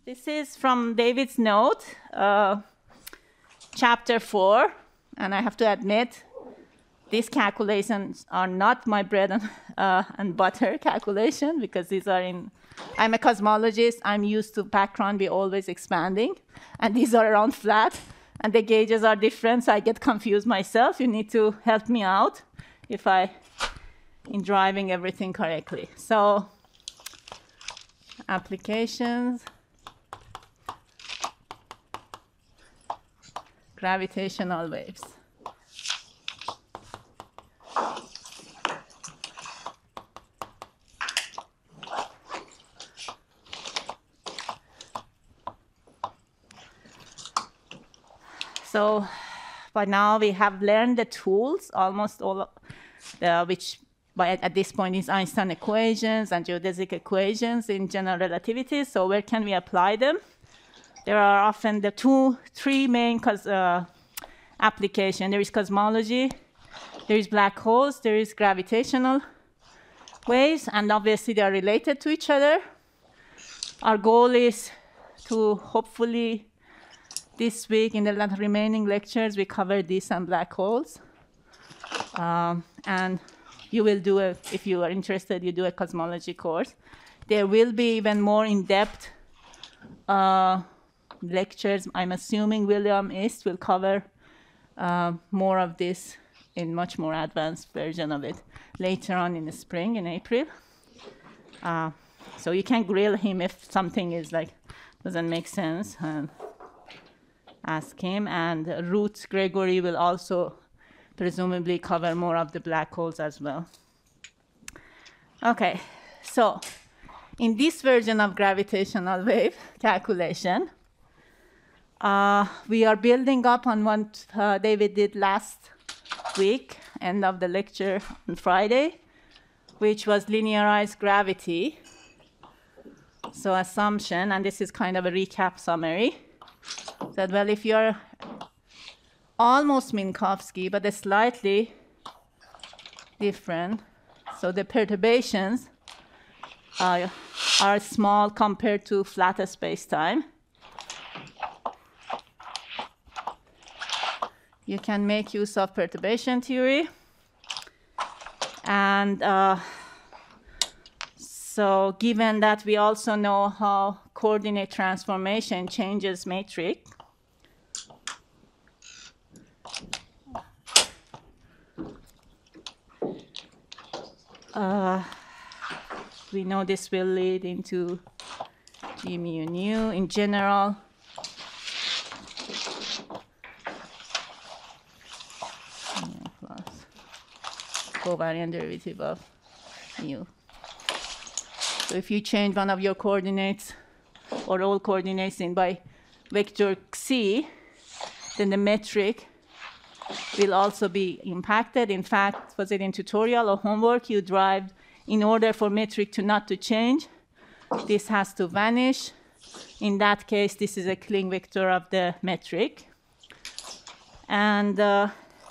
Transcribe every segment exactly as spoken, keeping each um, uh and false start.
This is from David's note, uh, chapter four, and I have to admit, these calculations are not my bread and, uh, and butter calculation, because these are in, I'm a cosmologist, I'm used to background be always expanding, and these are around flat, and the gauges are different, so I get confused myself. You need to help me out if I, in driving everything correctly. So, applications, gravitational waves. So by now we have learned the tools, almost all of the, which by at this point is Einstein equations and geodesic equations in general relativity. So where can we apply them? There are often the two, three main cos uh, applications. There is cosmology, there is black holes, there is gravitational waves, and obviously they are related to each other. Our goal is to hopefully this week, in the remaining lectures, we cover this and black holes. Um, and you will do a, if you are interested, you do a cosmology course. There will be even more in-depth uh, lectures. I'm assuming William East will cover uh, more of this in much more advanced version of it later on in the spring, in April. Uh, so you can grill him if something is like, doesn't make sense. And ask him, and Ruth Gregory will also presumably cover more of the black holes as well. Okay, so in this version of gravitational wave calculation, uh, we are building up on what uh, David did last week, end of the lecture on Friday, which was linearized gravity. So assumption, and this is kind of a recap summary, that, well, if you're almost Minkowski, but it's slightly different, so the perturbations uh, are small compared to flatter space-time, you can make use of perturbation theory. And uh, so given that we also know how coordinate transformation changes matrix, Uh, we know this will lead into G mu nu in general. Yeah, plus covariant derivative of mu. So if you change one of your coordinates or all coordinates in by vector c, then the metric will also be impacted. In fact, was it in tutorial or homework, you derived, in order for metric to not to change, this has to vanish. In that case, this is a Kling vector of the metric. And uh,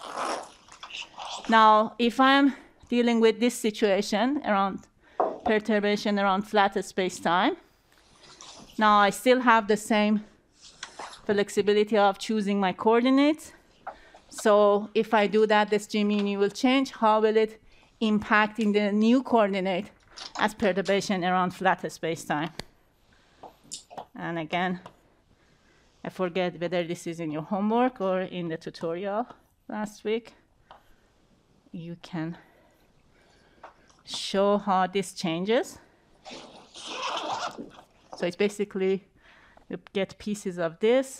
now, if I'm dealing with this situation around perturbation around flat space-time, now I still have the same flexibility of choosing my coordinates. So if I do that, this G mu nu will change. How will it impact in the new coordinate as perturbation around flat space-time? And again, I forget whether this is in your homework or in the tutorial last week. You can show how this changes. So it's basically, you get pieces of this.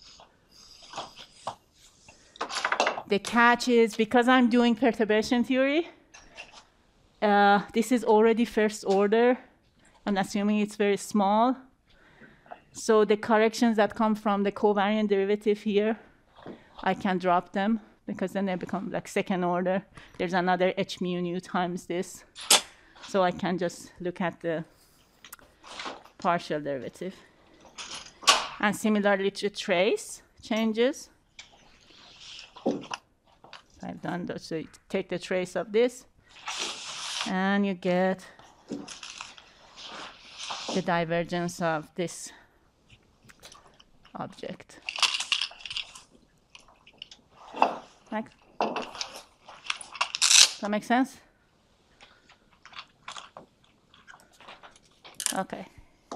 The catch is, because I'm doing perturbation theory, uh, this is already first order. I'm assuming it's very small. So the corrections that come from the covariant derivative here, I can drop them, because then they become like second order. There's another h mu nu times this. So I can just look at the partial derivative. And similarly to trace changes. I've done that. So you take the trace of this, and you get the divergence of this object. Like, does that make sense? Okay.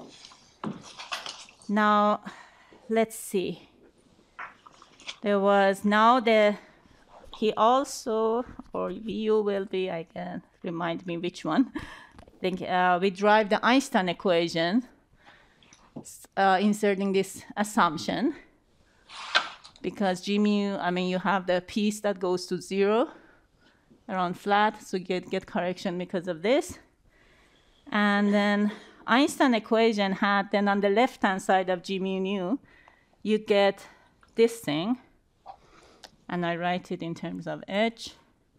Now, let's see. There was now the, he also, or you will be, I can remind me which one. I think uh, we drive the Einstein equation, uh, inserting this assumption. Because G mu, I mean, you have the piece that goes to zero around flat, so you get, get correction because of this. And then Einstein equation had, then on the left-hand side of G mu nu, you get this thing. And I write it in terms of H.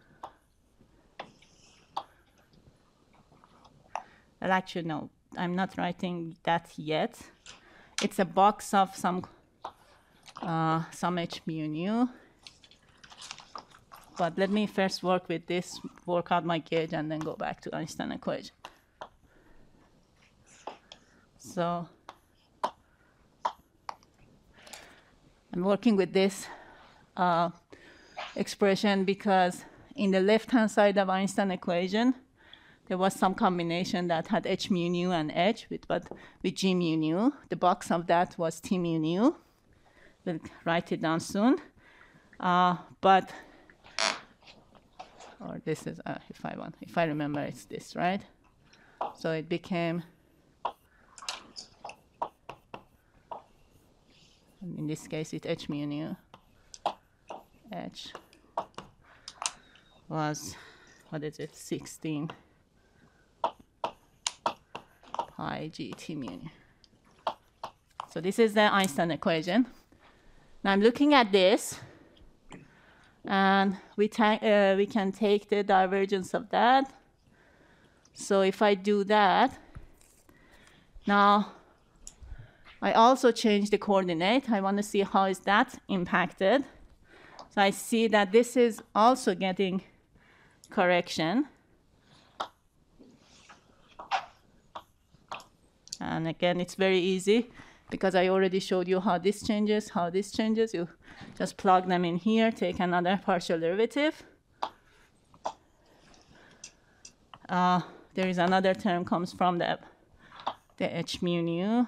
Well, actually, no, I'm not writing that yet. It's a box of some Uh, some H mu nu. But let me first work with this, work out my gauge, and then go back to Einstein equation. So I'm working with this uh, expression because in the left-hand side of Einstein equation, there was some combination that had H mu nu and H, with, but with G mu nu. The box of that was T mu nu. We'll write it down soon. Uh, but, or this is, uh, if I want, if I remember, it's this, right? So it became, in this case, it's H mu nu. H was, what is it, sixteen pi G T mu nu. So this is the Einstein equation. Now I'm looking at this, and we, uh, we can take the divergence of that. So if I do that, now I also change the coordinate. I want to see how is that impacted. So I see that this is also getting correction. And again, it's very easy, because I already showed you how this changes, how this changes. You just plug them in here, take another partial derivative. Uh, there is another term comes from the, the H mu nu.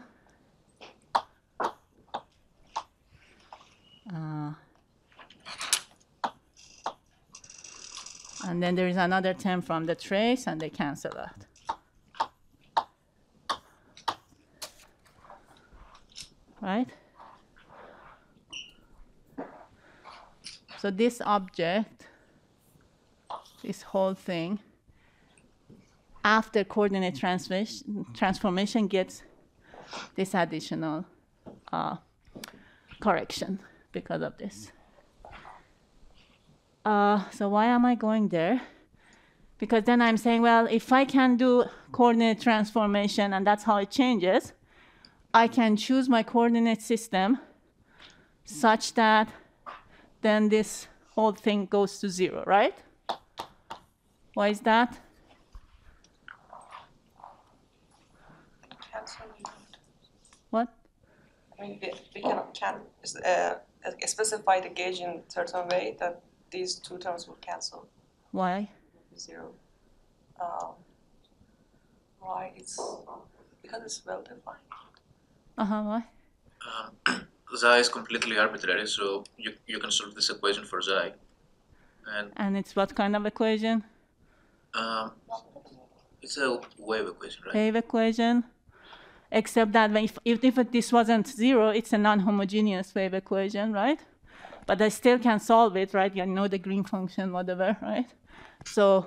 Uh, and then there is another term from the trace, and they cancel out. Right? So this object, this whole thing, after coordinate transformation, transformation gets this additional uh, correction because of this. Uh, so why am I going there? Because then I'm saying, well, if I can do coordinate transformation and that's how it changes, I can choose my coordinate system such that then this whole thing goes to zero, right? Why is that? What? I mean, we, we can, can uh, specify the gauge in a certain way that these two terms will cancel. Why? Zero. Um, why? It's because it's well defined. Uh-huh, why? Um, Xi is completely arbitrary, so you, you can solve this equation for Xi. And, and it's what kind of equation? Um, it's a wave equation, right? Wave equation. Except that when if, if, if this wasn't zero, it's a non-homogeneous wave equation, right? But I still can solve it, right? You know the green function, whatever, right? So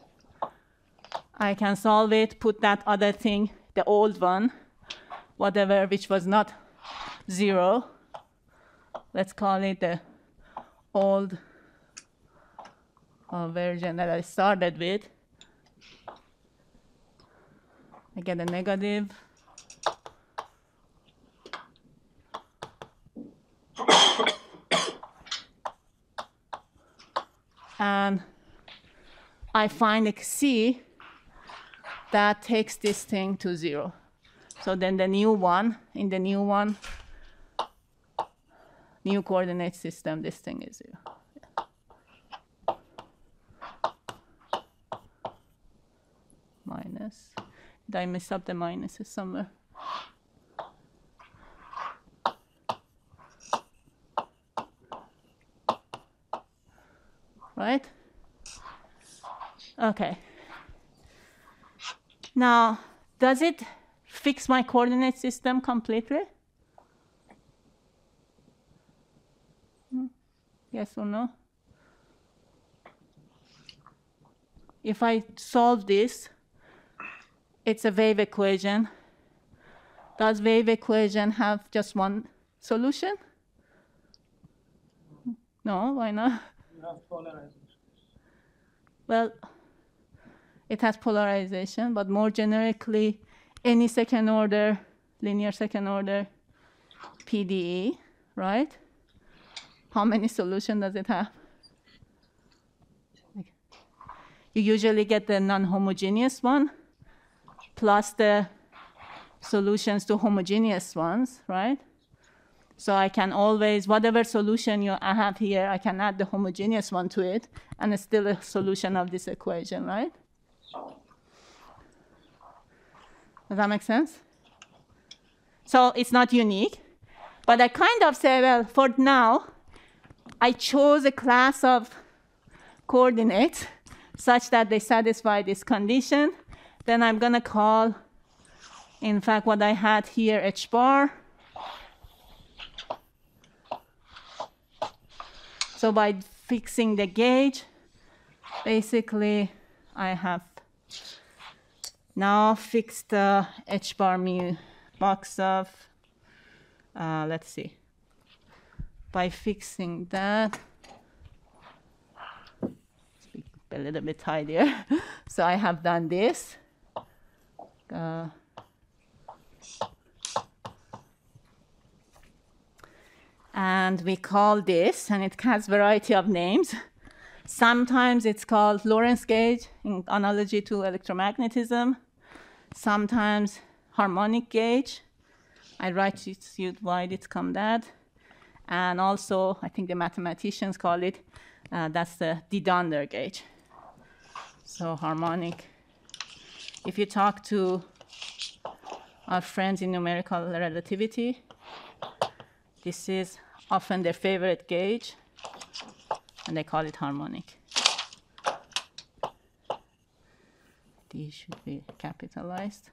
I can solve it, put that other thing, the old one, whatever, which was not zero. Let's call it the old uh, version that I started with. I get a negative. And I find a C that takes this thing to zero. So then the new one, in the new one, new coordinate system, this thing is zero. Yeah. Minus. Did I mess up the minuses somewhere? Right? Okay. Now, does it fix my coordinate system completely? Hmm. Yes or no? If I solve this, it's a wave equation. Does wave equation have just one solution? No, why not? You have polarization. Well, it has polarization, but more generically, any second order, linear second order P D E, right? How many solutions does it have? You usually get the non-homogeneous one plus the solutions to homogeneous ones, right? So I can always, whatever solution you I have here, I can add the homogeneous one to it, and it's still a solution of this equation, right? Does that make sense? So it's not unique, but I kind of say, well, for now, I chose a class of coordinates such that they satisfy this condition. Then I'm going to call, in fact, what I had here h bar. So by fixing the gauge, basically, I have now fixed the h bar mu box of, uh, let's see, by fixing that, let's be a little bit tidier. So I have done this. Uh, and we call this, and it has variety of names. Sometimes it's called Lorentz gauge in analogy to electromagnetism. Sometimes harmonic gauge. I write to you why it's come that. And also, I think the mathematicians call it, uh, that's the de Donder gauge. So harmonic. If you talk to our friends in numerical relativity, this is often their favorite gauge, and they call it harmonic. D should be capitalized.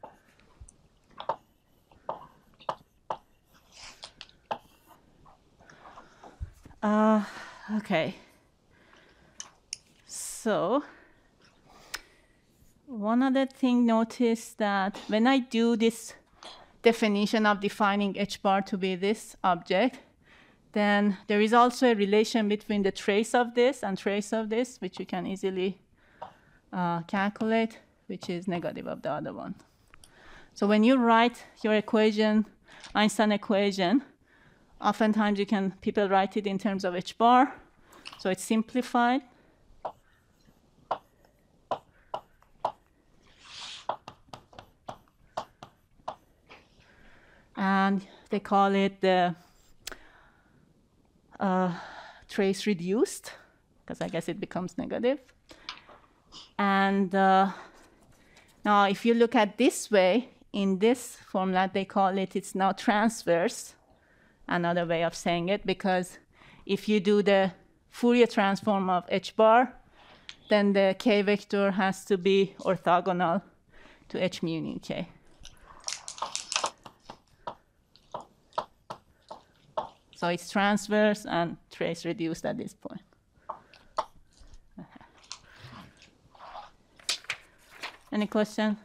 Uh, okay. So, one other thing, notice that when I do this definition of defining h bar to be this object, then there is also a relation between the trace of this and trace of this, which you can easily uh, calculate, which is negative of the other one. So when you write your equation, Einstein equation, oftentimes you can, people write it in terms of h bar, so it's simplified. And they call it the uh, trace reduced, because I guess it becomes negative. And uh, now if you look at this way, in this formula, they call it, it's now transverse, another way of saying it, because if you do the Fourier transform of h bar, then the k vector has to be orthogonal to h mu nu k. So it's transverse and trace reduced at this point. Any question?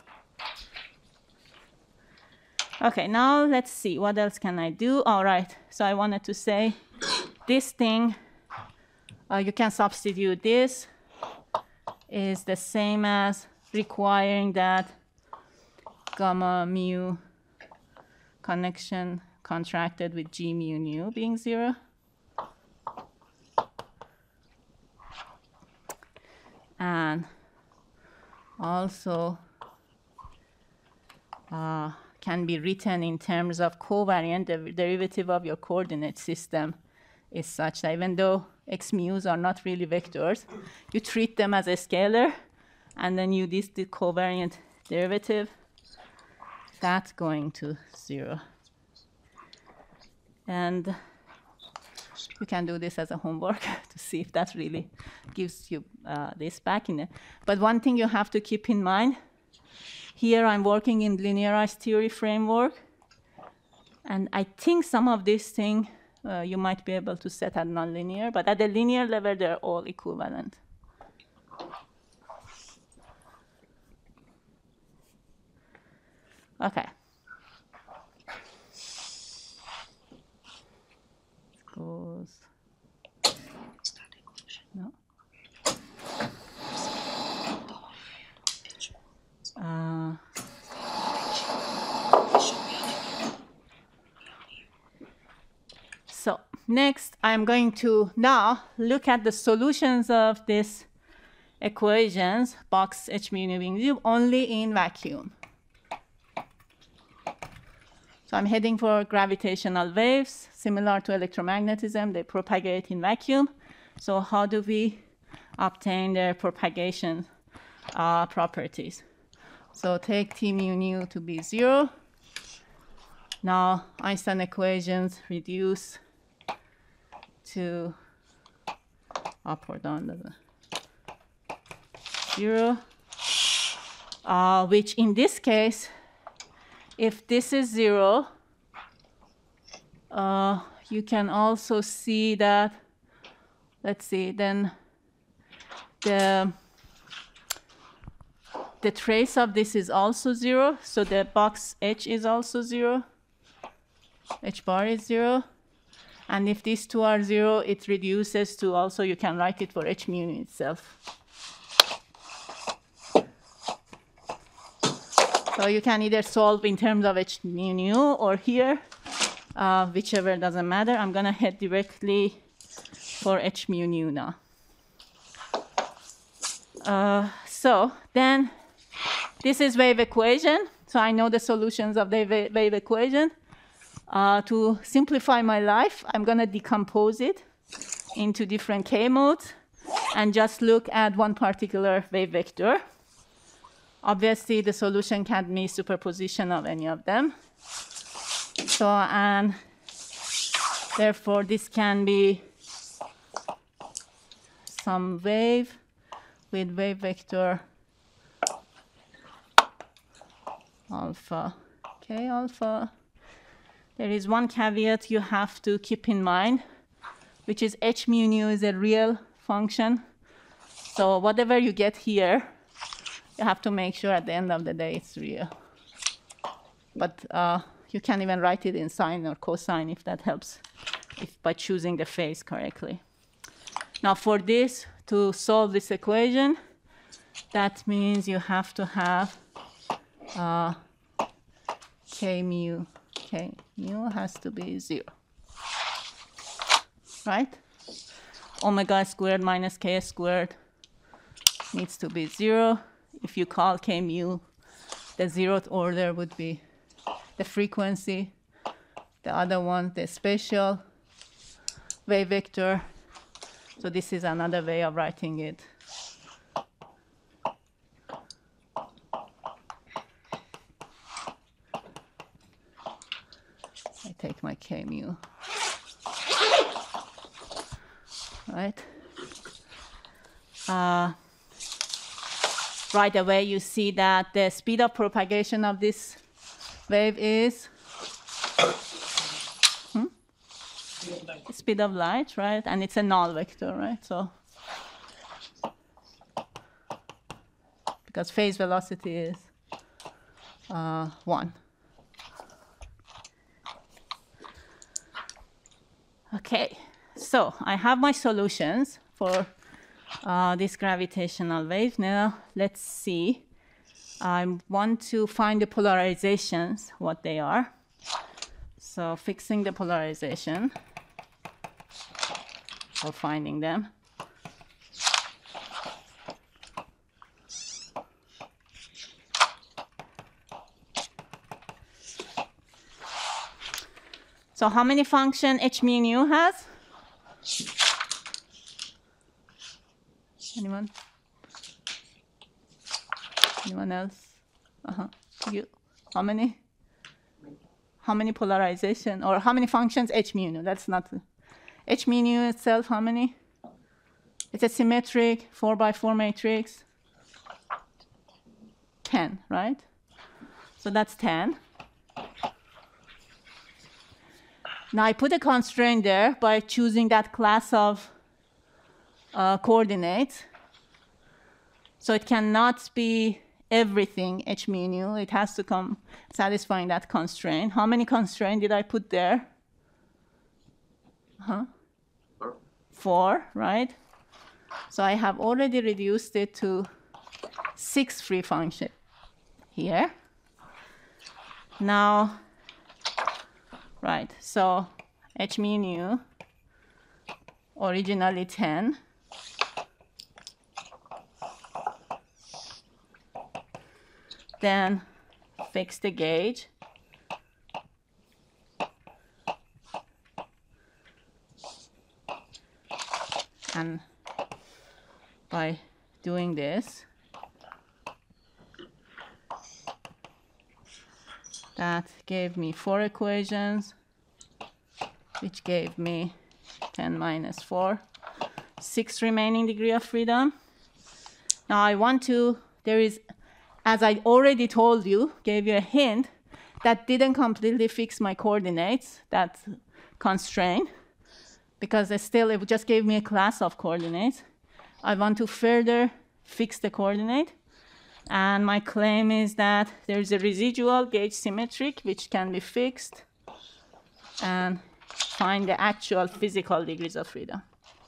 Okay, now let's see. What else can I do? All right. So I wanted to say this thing, uh, you can substitute this, is the same as requiring that gamma mu connection contracted with g mu nu being zero. And also uh, can be written in terms of covariant, the derivative of your coordinate system is such that even though x mu's are not really vectors, you treat them as a scalar, and then you this the covariant derivative, that's going to zero. And you can do this as a homework to see if that really gives you uh, this back in it. But one thing you have to keep in mind, here I'm working in linearized theory framework, and I think some of these things uh, you might be able to set at nonlinear, but at the linear level, they're all equivalent. Okay. Goes. No. Uh, so next, I'm going to now look at the solutions of these equations, box H mu nu being zero, only in vacuum. So I'm heading for gravitational waves, similar to electromagnetism. They propagate in vacuum. So how do we obtain their propagation uh, properties? So take T mu nu to be zero. Now Einstein equations reduce to up or down the zero, uh, which in this case, if this is zero, uh, you can also see that, let's see, then the, the trace of this is also zero, so the box H is also zero, H bar is zero, and if these two are zero, it reduces to also, you can write it for H mu nu itself. So you can either solve in terms of H mu nu or here, uh, whichever doesn't matter. I'm going to head directly for H mu nu now. Uh, so then this is wave equation. So I know the solutions of the wa wave equation. Uh, to simplify my life, I'm going to decompose it into different k modes and just look at one particular wave vector. Obviously, the solution can't be superposition of any of them. So, and therefore, this can be some wave with wave vector alpha, k alpha. There is one caveat you have to keep in mind, which is H mu nu is a real function. So whatever you get here, you have to make sure at the end of the day it's real. But uh, you can even write it in sine or cosine if that helps, if by choosing the phase correctly. Now for this, to solve this equation, that means you have to have uh, k mu, k mu has to be zero, right? Omega squared minus k squared needs to be zero. If you call k mu, the zeroth order would be the frequency. The other one, the spatial wave vector. So this is another way of writing it. I take my k mu. Right? Uh, right away, you see that the speed of propagation of this wave is hmm? speed of light, right? And it's a null vector, right? So because phase velocity is uh, one. Okay, so I have my solutions for uh, this gravitational wave. Now let's see. I want to find the polarizations, what they are. So fixing the polarization or finding them. So how many function h mu nu has? Anyone? Anyone else? Uh-huh. You? How many? How many polarization or how many functions h mu nu? That's not h mu nu itself. How many? It's a symmetric four by four matrix. ten, right? So that's ten. Now I put a constraint there by choosing that class of uh, coordinates. So it cannot be everything h mu nu. It has to come satisfying that constraint. How many constraints did I put there? Huh? Four. Four, right? So I have already reduced it to six free functions here. Now, right, so h mu nu, originally ten. Then fix the gauge. And by doing this, that gave me four equations, which gave me ten minus four, six remaining degree of freedom. Now I want to, there is, as I already told you, gave you a hint, that didn't completely fix my coordinates, that constraint, because it still, it just gave me a class of coordinates. I want to further fix the coordinate. And my claim is that there's a residual gauge symmetric, which can be fixed, and find the actual physical degrees of freedom.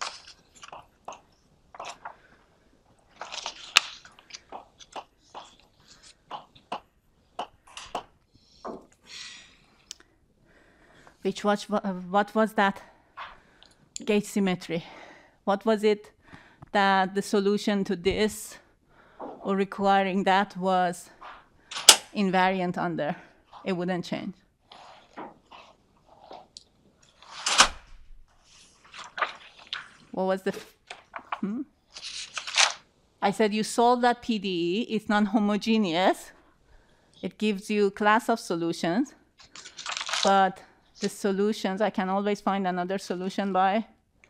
Which was, what was that gauge symmetry? What was it that the solution to this or requiring that was invariant under? It wouldn't change. What was the, f hmm? I said you solve that P D E, it's non-homogeneous. It gives you class of solutions, but the solutions, I can always find another solution by,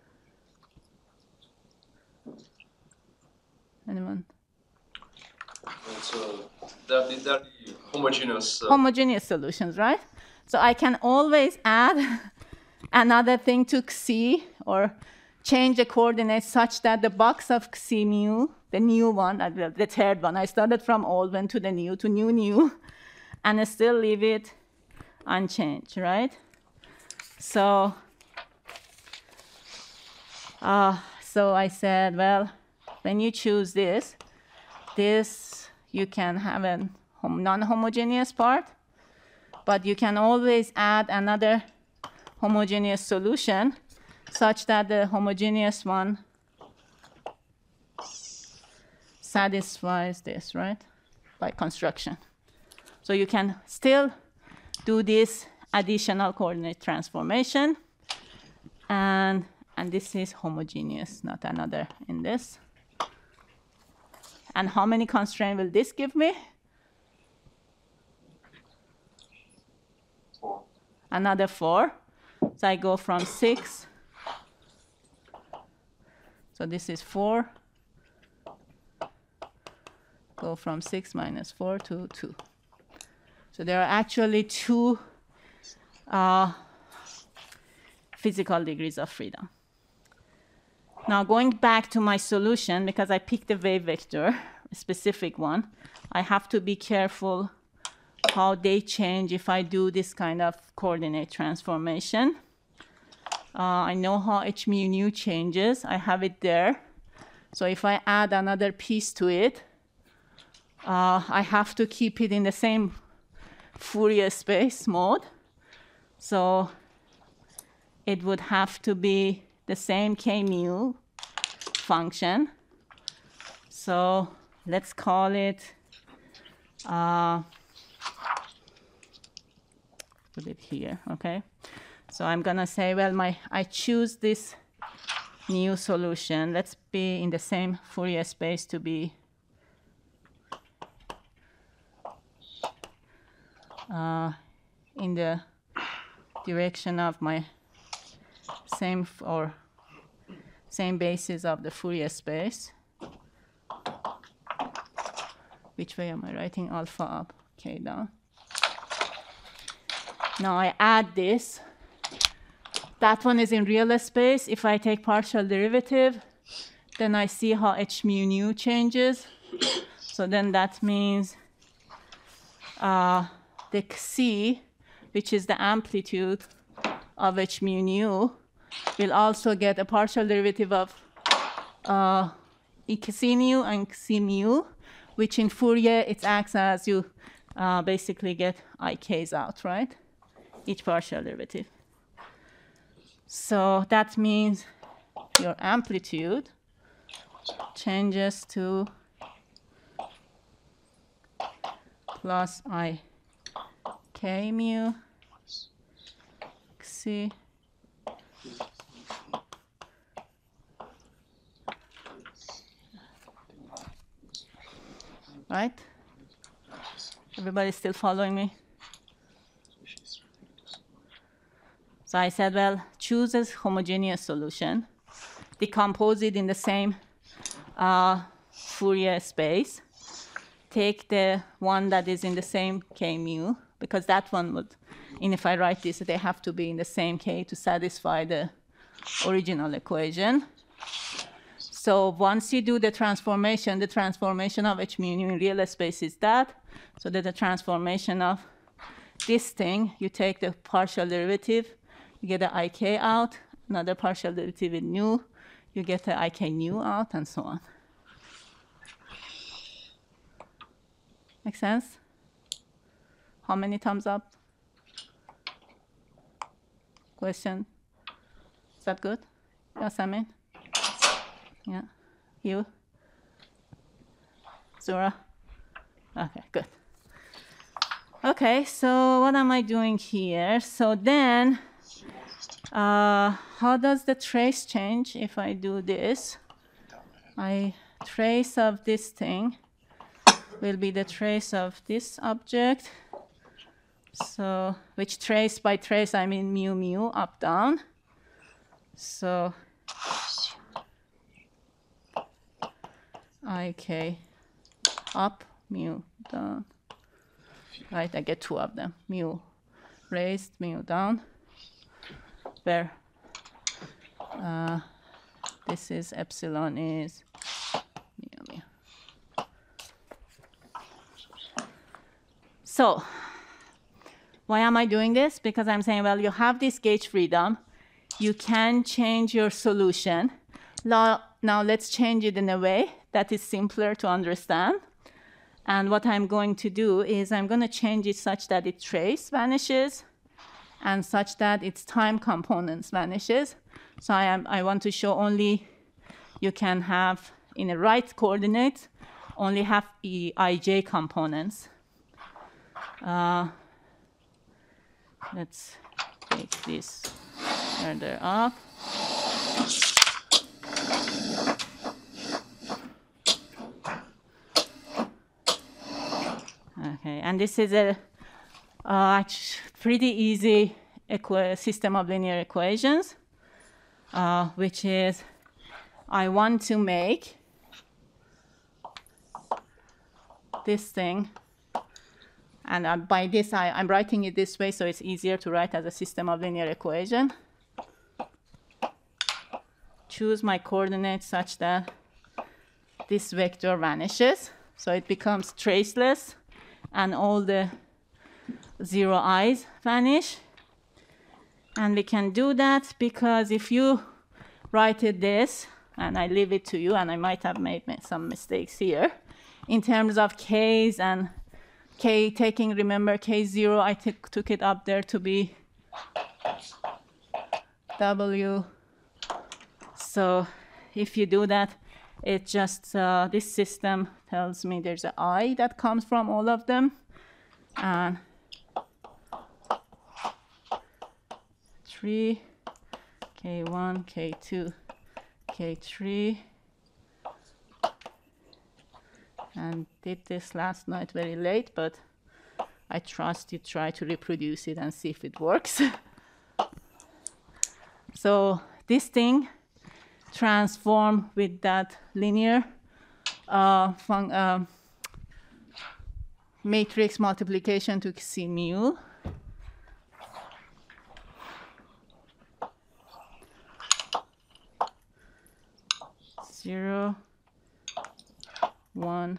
anyone? So they're the, they're the homogeneous. Uh, homogeneous solutions, right? So I can always add another thing to Xi or change the coordinates such that the box of Xi mu, the new one, uh, the third one, I started from old, went to the new, to new, new, and I still leave it unchanged, right? So, uh, so I said, well, when you choose this, this you can have a non-homogeneous part, but you can always add another homogeneous solution such that the homogeneous one satisfies this, right, by construction. So you can still do this additional coordinate transformation, and, and this is homogeneous, not another in this. And how many constraints will this give me? Four. Another four. So I go from six. So this is four. Go from six minus four to two. So there are actually two uh, physical degrees of freedom. Now going back to my solution, because I picked a wave vector, a specific one, I have to be careful how they change if I do this kind of coordinate transformation. Uh, I know how h mu nu changes. I have it there. So if I add another piece to it, uh, I have to keep it in the same Fourier space mode. So it would have to be the same k mu function. So let's call it, uh, put it here, okay? So I'm gonna say, well, my I choose this new solution. Let's be in the same Fourier space to be uh, in the direction of my same f or same basis of the Fourier space. Which way am I writing? Alpha up, k down. Now I add this. That one is in real space. If I take partial derivative, then I see how h mu nu changes. So then that means uh, the c, which is the amplitude of h mu nu, will also get a partial derivative of uh, c nu and c mu, which in Fourier it acts as you uh, basically get ik's out, right? Each partial derivative. So that means your amplitude changes to plus I k mu c right? Everybody still following me? So I said, well, choose a homogeneous solution, decompose it in the same uh, Fourier space, take the one that is in the same k mu, because that one would, and if I write this, they have to be in the same k to satisfy the original equation. So once you do the transformation, the transformation of h mu nu in real space is that, so that the transformation of this thing, you take the partial derivative, you get the ik out, another partial derivative with nu, you get the ik nu out, and so on. Make sense? How many thumbs up? Question? Is that good? Yes, I mean? Yeah. You? Zura? Okay, good. Okay, so what am I doing here? So then, uh, how does the trace change if I do this? I trace of this thing will be the trace of this object. So, which trace by trace, I mean mu mu up down. So, ik up, mu down. Right, I get two of them. Mu raised, mu down. Where uh, this is epsilon is mu mu. So, why am I doing this? Because I'm saying, well, you have this gauge freedom. You can change your solution. Now, now let's change it in a way that is simpler to understand. And what I'm going to do is I'm going to change it such that its trace vanishes and such that its time components vanishes. So I, am, I want to show only you can have, in a right coordinate, only have e, ij components. Uh, let's take this further up. Okay, and this is a uh, pretty easy system of linear equations, uh, which is I want to make this thing, and uh, by this I, I'm writing it this way so it's easier to write as a system of linear equation. Choose my coordinates such that this vector vanishes, so it becomes traceless, and all the zero i's vanish. And we can do that because if you write it this, and I leave it to you, and I might have made some mistakes here, in terms of k's and k taking, remember k zero, I took it up there to be w. So if you do that, it just, uh, this system tells me there's an I that comes from all of them. And three, K one, K two, K three. And did this last night very late, but I trust you try to reproduce it and see if it works. So this thing transform with that linear uh, fun uh, matrix multiplication to C mu. Zero, one,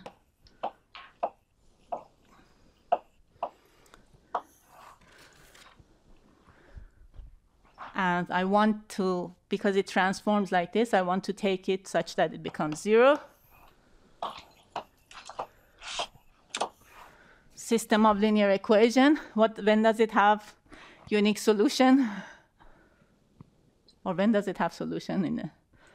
and I want to, because it transforms like this, I want to take it such that it becomes zero. System of linear equation, what, when does it have unique solution? Or when does it have solution in it?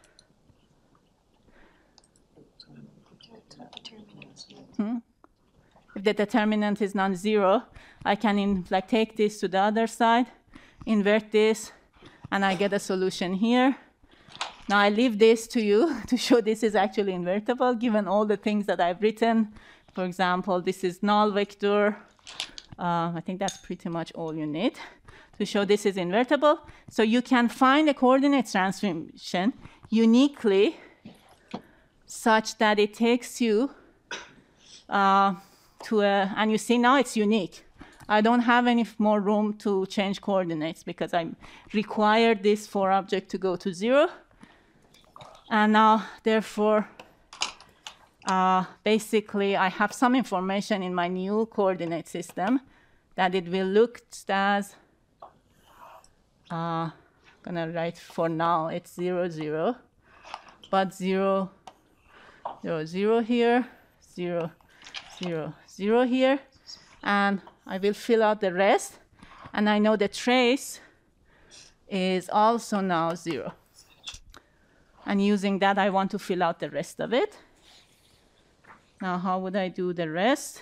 Hmm? If the determinant is non-zero, I can in, like take this to the other side, invert this, and I get a solution here. Now I leave this to you to show this is actually invertible, given all the things that I've written. For example, this is null vector. Uh, I think that's pretty much all you need to show this is invertible. So you can find a coordinate transformation uniquely such that it takes you uh, to a, and you see now it's unique. I don't have any more room to change coordinates because I require this for object to go to zero. And now, therefore, uh, basically, I have some information in my new coordinate system that it will look as, uh, I'm gonna write for now, it's zero, zero, but zero, zero, zero here, zero, zero, zero here, and I will fill out the rest, and I know the trace is also now zero. And using that, I want to fill out the rest of it. Now, how would I do the rest?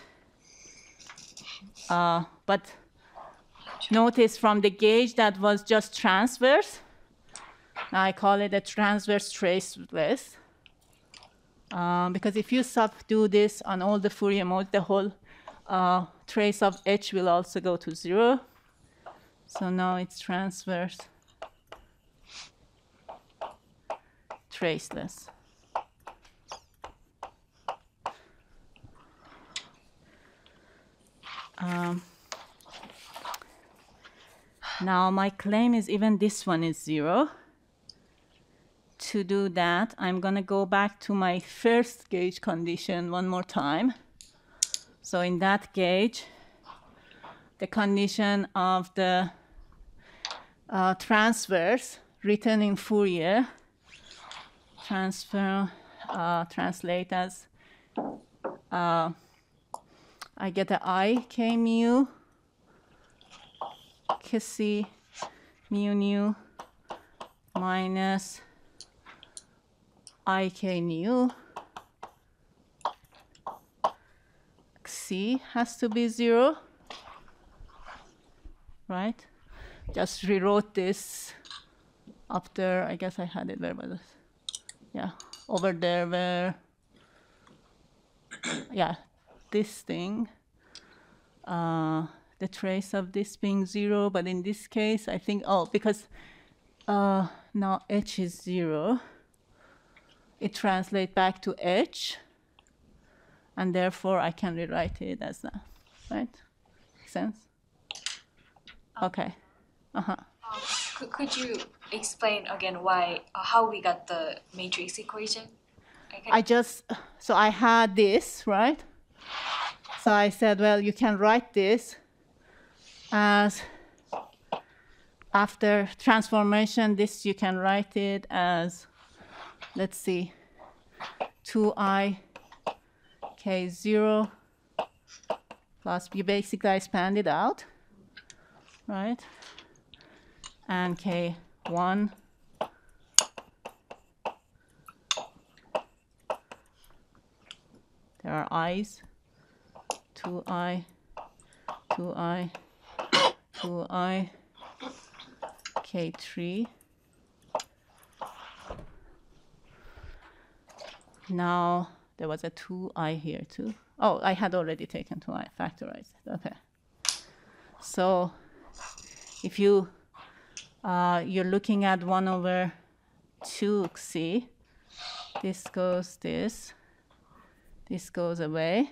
Uh, but notice from the gauge that was just transverse, now I call it a transverse traceless. Um, because if you subdo this on all the Fourier modes, the whole uh, trace of H will also go to zero. So now it's transverse traceless. Um, now my claim is even this one is zero. To do that, I'm going to go back to my first gauge condition one more time. So in that gauge, the condition of the uh, transverse written in Fourier, transfer, uh, translate as, uh, I get a I k mu, k c mu nu minus I k nu. C has to be zero, right? Just rewrote this up there. I guess I had it, where was it? Yeah, over there where, yeah, this thing, uh, the trace of this being zero, but in this case, I think, oh, because uh, now H is zero, it translates back to H, and therefore I can rewrite it as that, right? Make sense? Okay. Uh-huh. Um, could, could you explain again why, uh, how we got the matrix equation? Okay. I just, so I had this, right? So I said, well, you can write this as, after transformation, this you can write it as, let's see, two I k zero plus, you basically expand it out, right? And k one there are i's, two I, two I, two I, K three. Now there was a two I here too. Oh, I had already taken two I, factorized it. Okay. So if you uh, you're looking at one over two xi, this goes this, this goes away.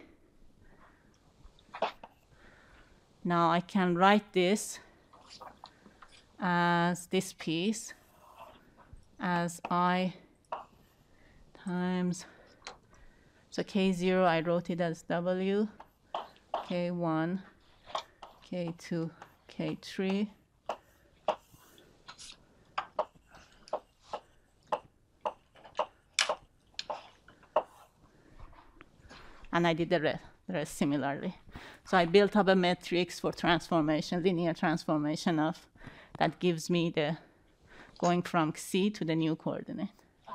Now I can write this as this piece as I times, so K zero I wrote it as W, K one, K two, K three. And I did the rest, the rest similarly. So I built up a matrix for transformation, linear transformation of, that gives me the going from xi to the new coordinate.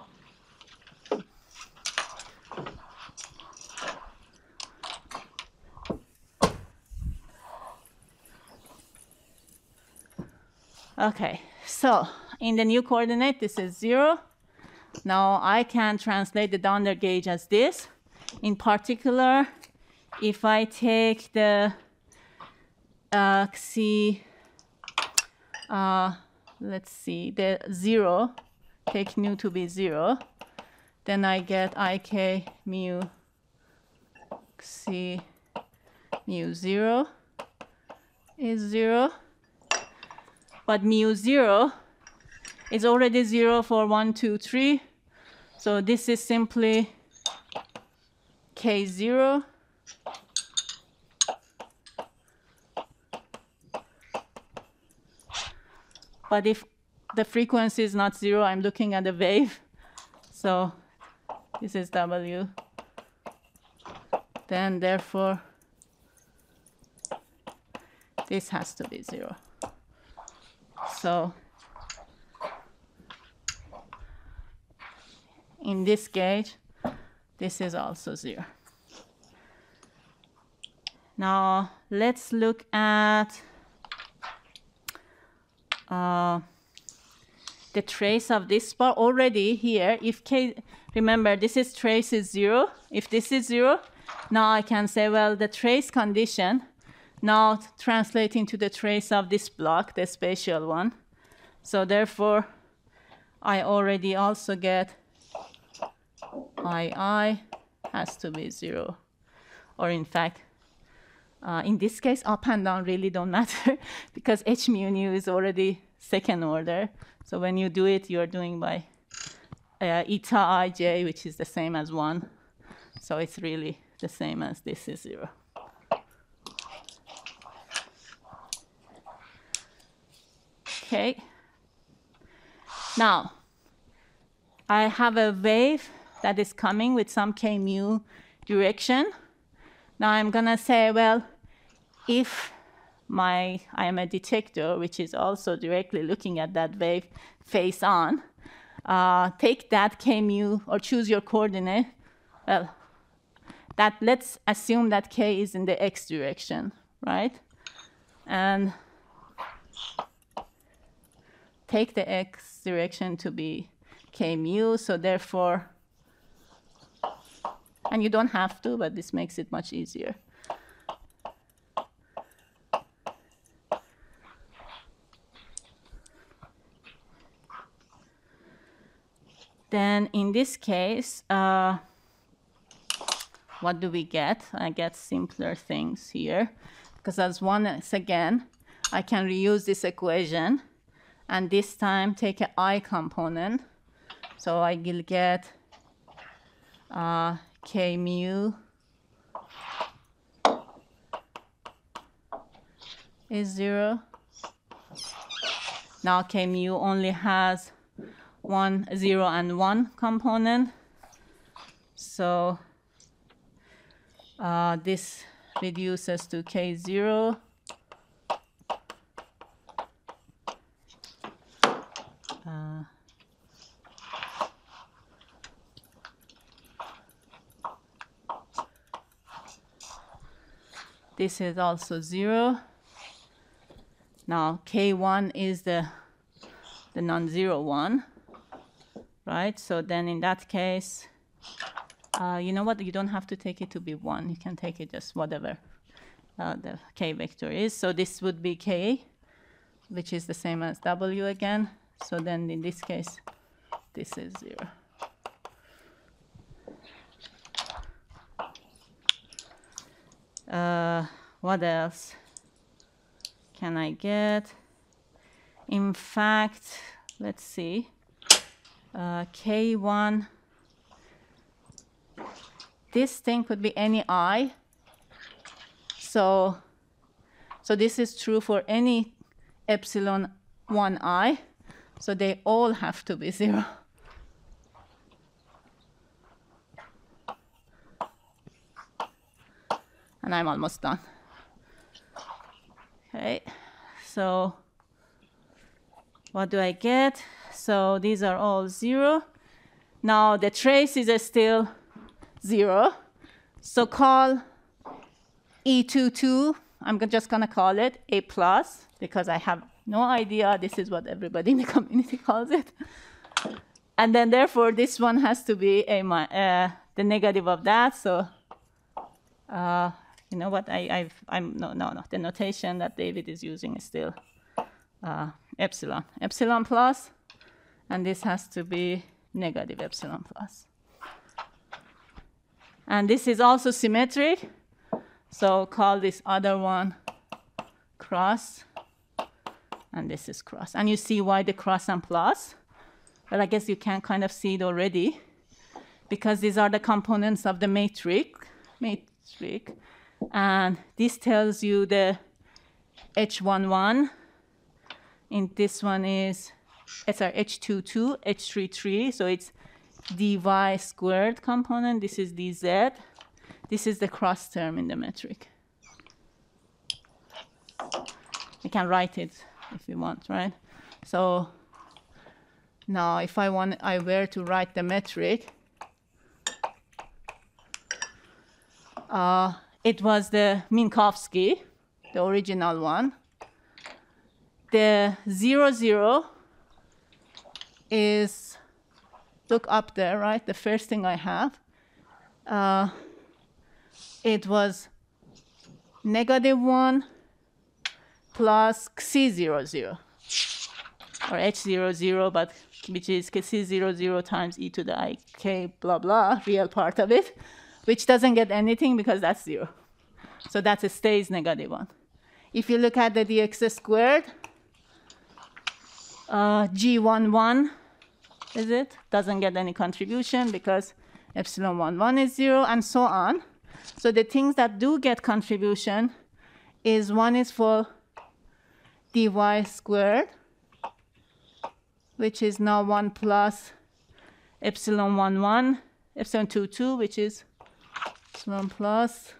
Okay, so in the new coordinate, this is zero. Now I can translate the Donder gauge as this. In particular, if I take the uh, xi, uh, let's see, the zero, take nu to be zero, then I get ik mu xi mu zero is zero. But mu zero is already zero for one, two, three. So this is simply K zero. But if the frequency is not zero, I'm looking at the wave. So this is W. Then therefore, this has to be zero. So in this gauge, this is also zero. Now let's look at uh, the trace of this bar already here. If K, remember this is trace is zero. If this is zero, now I can say, well, the trace condition now translating to the trace of this block, the spatial one. So therefore, I already also get I has to be zero. Or in fact, uh, in this case, up and down really don't matter because h mu nu is already second order. So when you do it, you're doing by uh, eta ij, which is the same as one. So it's really the same as this is zero. Okay. Now, I have a wave that is coming with some k mu direction. Now I'm gonna say, well, if my I am a detector, which is also directly looking at that wave face on, uh, take that k mu or choose your coordinate. Well, that let's assume that k is in the x direction, right? And take the x direction to be k mu, so therefore, and you don't have to, but this makes it much easier. Then in this case, uh, what do we get? I get simpler things here, because as once again, I can reuse this equation, and this time take an I component. So I will get uh, k mu is zero. Now k mu only has one, zero, and one component. So uh, this reduces to k zero. Uh, this is also zero. Now k one is the the non-zero one, right? So then in that case, uh, you know what? You don't have to take it to be one. You can take it just whatever uh, the k vector is. So this would be k, which is the same as w again. So then in this case, this is zero. Uh, what else can I get? In fact, let's see, uh, k one, this thing could be any I. So, so this is true for any epsilon one I. So they all have to be zero. And I'm almost done. Okay, so what do I get? So these are all zero. Now the trace is still zero. So call E two two, I'm just gonna call it A plus, because I have no idea. This is what everybody in the community calls it. And then therefore this one has to be a uh, the negative of that. So uh, you know what, I, I've, I'm, no, no, no, the notation that David is using is still uh, epsilon, epsilon plus, and this has to be negative epsilon plus. And this is also symmetric, so call this other one cross, and this is cross. And you see why the cross and plus? Well, I guess you can kind of see it already, because these are the components of the matrix, matrix. And this tells you the H one one. And this one is, sorry, H two two, H three three. So it's dy squared component. This is dz. This is the cross term in the metric. You can write it if you want, right? So now if I want, I were to write the metric, uh, it was the Minkowski, the original one. The zero, zero is, look up there, right? The first thing I have. Uh, it was negative one plus xi zero, zero, or h zero, zero, but which is xi zero, zero times e to the I k, blah, blah, real part of it, which doesn't get anything because that's zero. So that stays negative one. If you look at the dx squared, uh, G one one, is it? Doesn't get any contribution because epsilon one one is zero, and so on. So the things that do get contribution is one is for dy squared, which is now one plus epsilon one one, epsilon two two, which is epsilon plus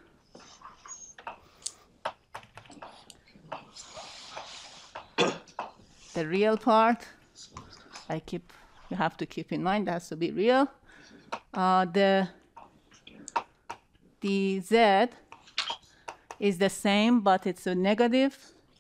the real part. I keep, you have to keep in mind that has to be real. Uh, the dz is the same, but it's a negative.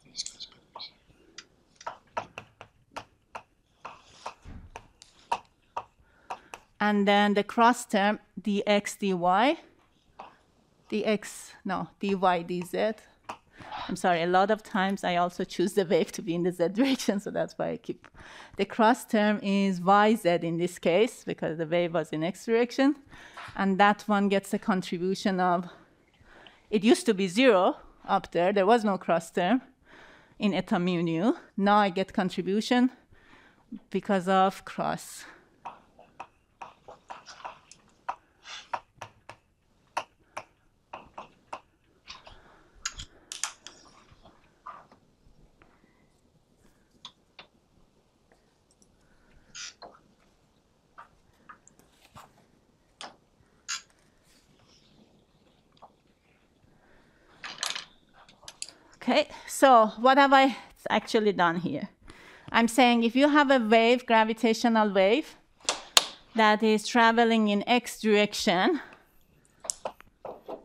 And then the cross term, dx, dy, dx, no, dy, dz. I'm sorry, a lot of times I also choose the wave to be in the z direction, so that's why I keep. The cross term is yz in this case, because the wave was in x direction. And that one gets a contribution of, it used to be zero up there, there was no cross term in eta mu nu. Now I get contribution because of cross. Okay, so what have I actually done here? I'm saying if you have a wave, gravitational wave, that is traveling in x direction,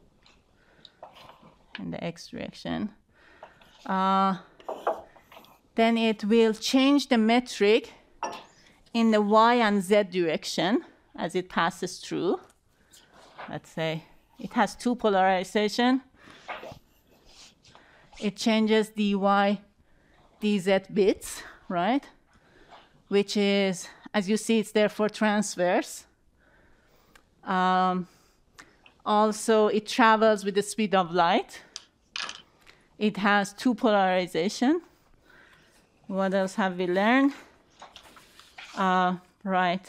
in the x direction, uh, then it will change the metric in the y and z direction as it passes through. Let's say it has two polarization. It changes dy, dz bits, right? Which is, as you see, it's therefore transverse. Um, also, it travels with the speed of light. It has two polarization. What else have we learned? Uh, right.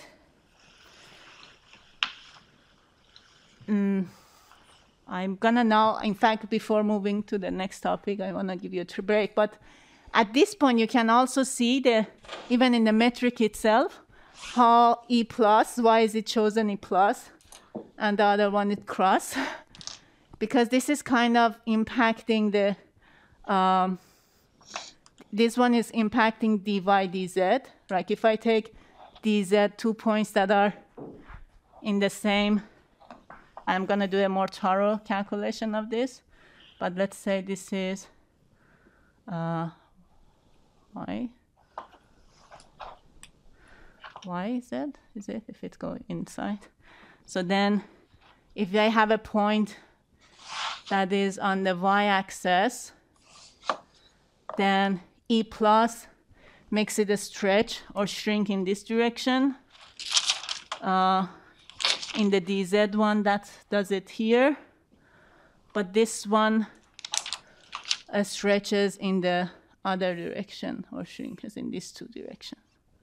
Mm, I'm gonna now, in fact, before moving to the next topic, I wanna give you a break. But at this point, you can also see the, even in the metric itself, how E plus, why is it chosen E plus, and the other one is cross, because this is kind of impacting the, um, this one is impacting dy, dz. Like if I take dz, two points that are in the same, I'm going to do a more thorough calculation of this, but let's say this is uh, y. Y is it? Is it if it's going inside? So then if I have a point that is on the y-axis, then E plus makes it a stretch or shrink in this direction. Uh, in the dz one, that does it here. But this one uh, stretches in the other direction or shrinks in these two directions.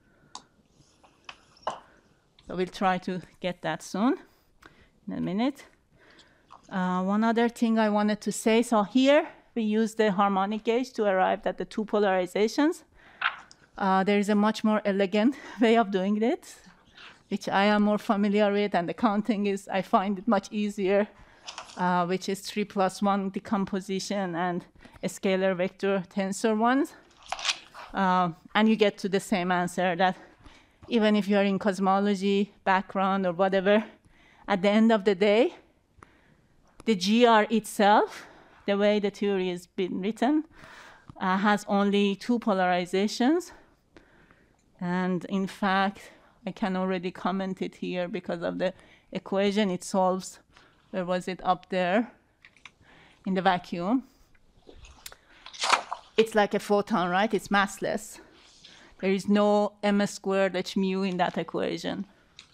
So we'll try to get that soon, in a minute. Uh, one other thing I wanted to say, so here we use the harmonic gauge to arrive at the two polarizations. Uh, there is a much more elegant way of doing it, which I am more familiar with, and the counting is, I find it much easier, uh, which is three plus one decomposition and a scalar vector tensor ones. Uh, and you get to the same answer that even if you're in cosmology background or whatever, at the end of the day, the G R itself, the way the theory has been written, uh, has only two polarizations. And in fact, I can already comment it here because of the equation it solves. Where was it? Up there in the vacuum. It's like a photon, right? It's massless. There is no m squared h mu in that equation.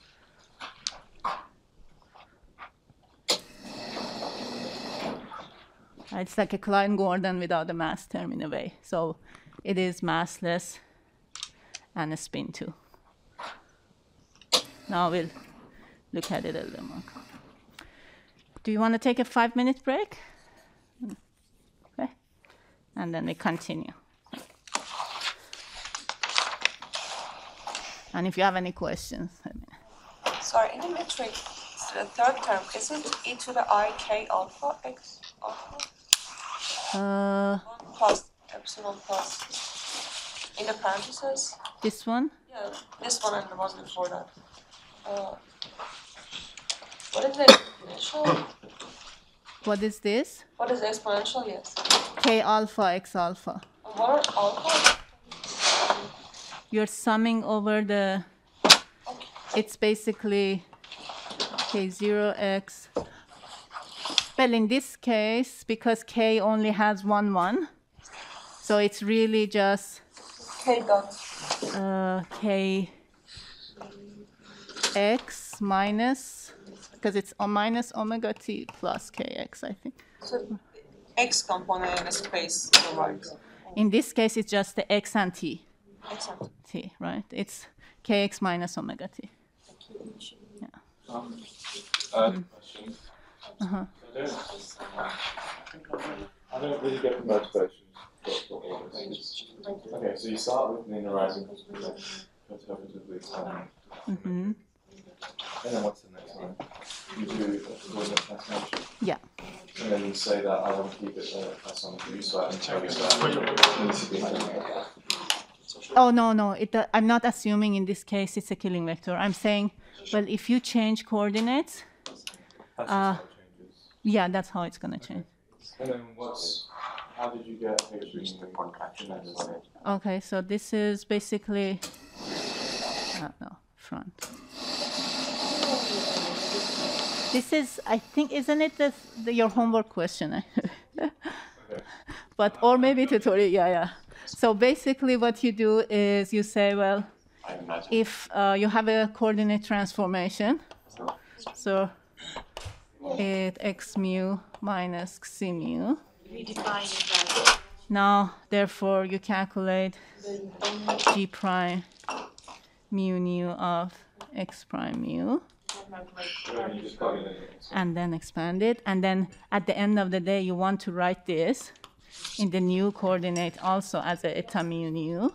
It's like a Klein-Gordon without the mass term in a way. So it is massless and a spin too. Now we'll look at it a little more. Do you want to take a five minute break? Okay. And then we continue. And if you have any questions, let me know. Sorry, in the metric, the third term, isn't e to the I k alpha x alpha? Uh, one plus epsilon plus in the parentheses? this one? Yeah, this one and the one before that. Uh, what is the exponential? What is this? What is the exponential? Yes. K alpha x alpha. And what are alpha? You're summing over the, Okay. it's basically k zero x. Well, in this case, because k only has one one, so it's really just K dot. uh, k x minus, because it's o minus omega t plus kx, I think. So x component in the space to the right. In this case, it's just the x and t, Excellent. t, right? It's kx minus omega t. Yeah. Um, uh, question. Uh-huh. I don't, I don't really get the motivation for all this. Okay, so you start with linear rising conservatively expanding. Mm-hmm. And then what's the next one? You do a coordinate transformation. Yeah. And then you say that I want to keep it uh, as on the view side and tell you that it needs to be like Oh, no, no. It, uh, I'm not assuming in this case it's a killing vector. I'm saying, well, if you change coordinates, that's Uh, how it changes. yeah, that's how it's going to change. And then what's how did you get H meaning? Okay, so this is basically, uh, no, front. This is, I think, isn't it the, the, your homework question? But, or maybe tutorial, yeah, yeah. So basically what you do is you say, well, if uh, you have a coordinate transformation, so it x mu minus c mu. We define that. Now, therefore, you calculate g prime mu nu of x prime mu, and then expand it. And then at the end of the day, you want to write this in the new coordinate also as a eta mu nu.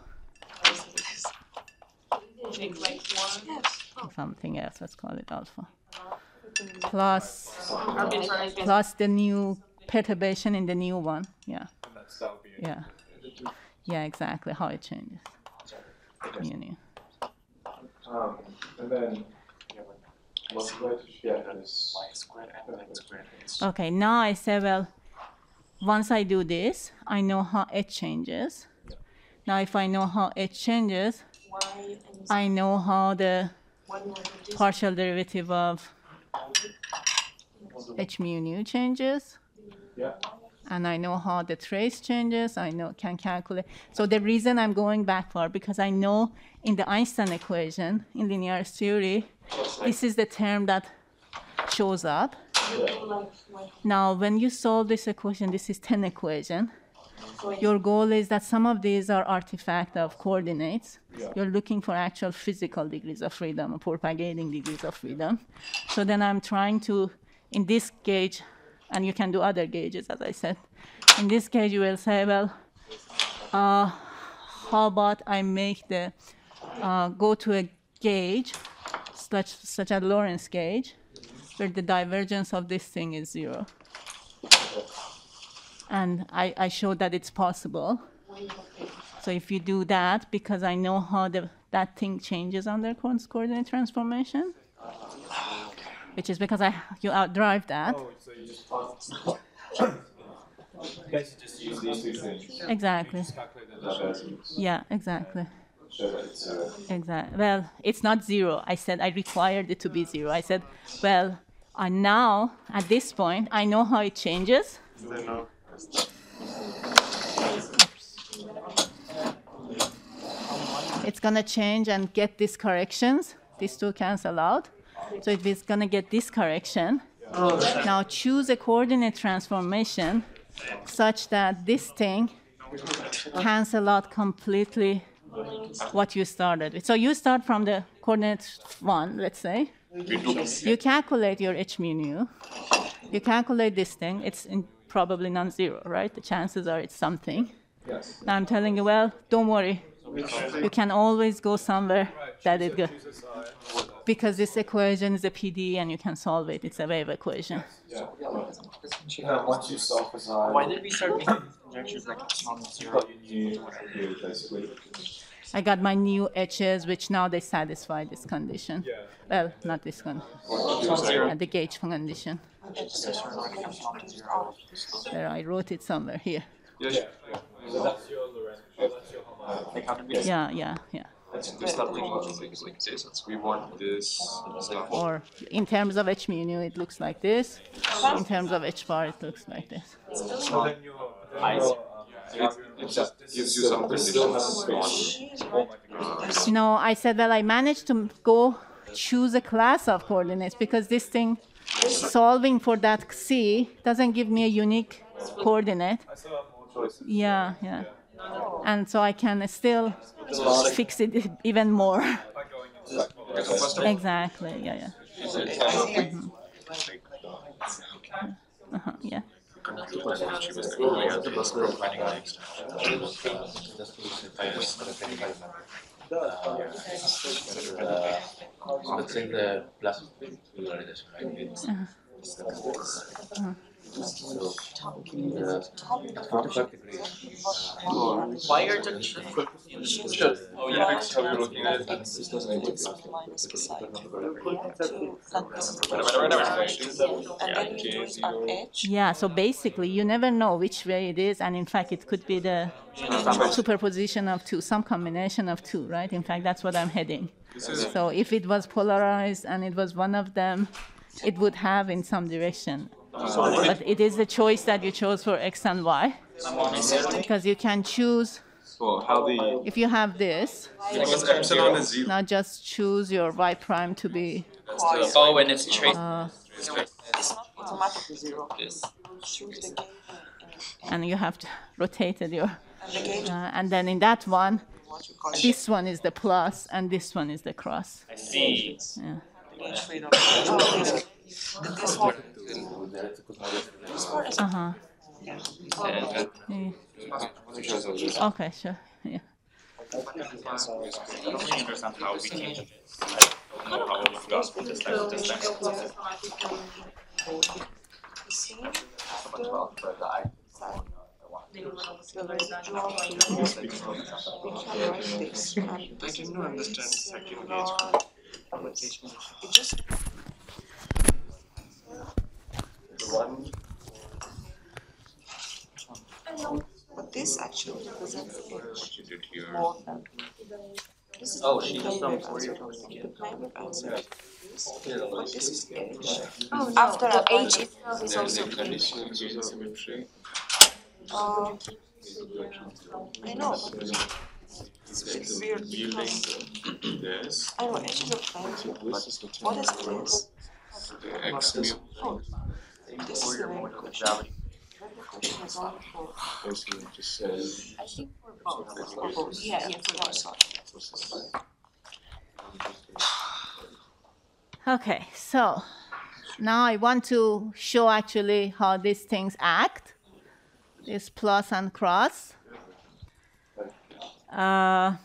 Something else, let's call it alpha. Plus, plus the new perturbation in the new one, yeah. Yeah, yeah, exactly, how it changes. Mu nu. Um, and then, what's the way to get this? Okay, now I say, well, once I do this, I know how h changes. Now, if I know how h changes, I know how the partial derivative of h mu nu changes. Yeah. And I know how the trace changes. I know can calculate. So the reason I'm going backward because I know in the Einstein equation in linear theory, this is the term that shows up. Now, when you solve this equation, this is ten equation. Your goal is that some of these are artifact of coordinates. Yeah. You're looking for actual physical degrees of freedom or propagating degrees of freedom. So then I'm trying to, in this gauge, and you can do other gauges, as I said. In this gauge, you will say, well, uh, how about I make the, uh, go to a gauge, such, such as Lorentz gauge, where the divergence of this thing is zero. And I, I showed that it's possible. So if you do that, because I know how the, that thing changes under coordinate transformation, which is because I you outdrive that. Oh, so you just basically just use these two things. Exactly. Just calculate the divergence. Yeah, exactly. Show that it's zero. Exactly. Well, it's not zero. I said I required it to be zero. I said, well, I now, at this point, I know how it changes. It's going to change and get these corrections. These two cancel out. So it is going to get this correction. Now choose a coordinate transformation such that this thing cancel out completely what you started with. So you start from the coordinate one, let's say. You calculate your h mu nu. You calculate this thing. It's in probably non-zero, right? The chances are it's something. Yes. Now I'm telling you, well, don't worry. You can always go somewhere that it goes. Because this equation is a P D E and you can solve it. It's a wave equation. Yeah. Now, once you solve for psi, Why did we start making conjectures like it's you non-zero? got your new new basically. I got my new H's, which now they satisfy this condition. Yeah. Well, not this one. Non-zero. Uh, the gauge condition. There, I wrote it somewhere here. Yeah, Yeah. So that's your Lorentz. That's your Homer. Like how did we? Yeah, yeah, yeah. It's not like things like this. It's, we want this stuff. Or in terms of h mu nu, it looks like this. In terms of h bar, it looks like this. So then your I see. It, it just gives you some conditions on. No, I said, well, I managed to go choose a class of coordinates because this thing solving for that C doesn't give me a unique coordinate. I still have more choices. Yeah, yeah. And so I can still fix it even more. By going into that. Exactly, yeah, yeah. Mhm. Uh-huh, yeah. Let's say the plus polarization, right? Uh-huh. So, uh, forty-five degrees. Why are the Because, oh yeah, how you're looking at it, X this doesn't make x sense. minus Because psi. it's not correct. And then you do it on edge. Yeah, so basically you never know which way it is, and in fact it could be the superposition of two, some combination of two, right? In fact, that's what I'm heading. So if it was polarized and it was one of them, it would have in some direction. But it is the choice that you chose for x and y, because you can choose, So how the if you have this, because epsilon is zero. now just choose your y prime to be, oh, when it's traced. uh, It's not automatically zero. Choose the gauge in- and you have to rotate it your, and the gauge uh, and then in that one, what you call it. this one is the plus and this one is the cross. I see. Yeah. Gauge freedom. Oh, this- This one, this one is Uh-huh. yeah. Yeah. Okay, sure. Yeah. I don't really understand how we changed it. I don't know how we got from this time to this time. See? The residual field, we can write this. And I didn't understand second gauge. It just but this actually represents edge more than this is Oh, the she plane from wave answer. The plane wave answer is this, but this is edge. Oh, no, After the I H itself is also plane. condition of symmetry. Uh, I know, but it's a bit weird because This, I know edge is a plane wave, but this is the what is this? the x mu. Oh, this is the main question. The question is only for Basically just says. I think for both. for both. Yeah, yeah, for both. Sorry. Okay, so now I want to show actually how these things act, this plus and cross. Uh,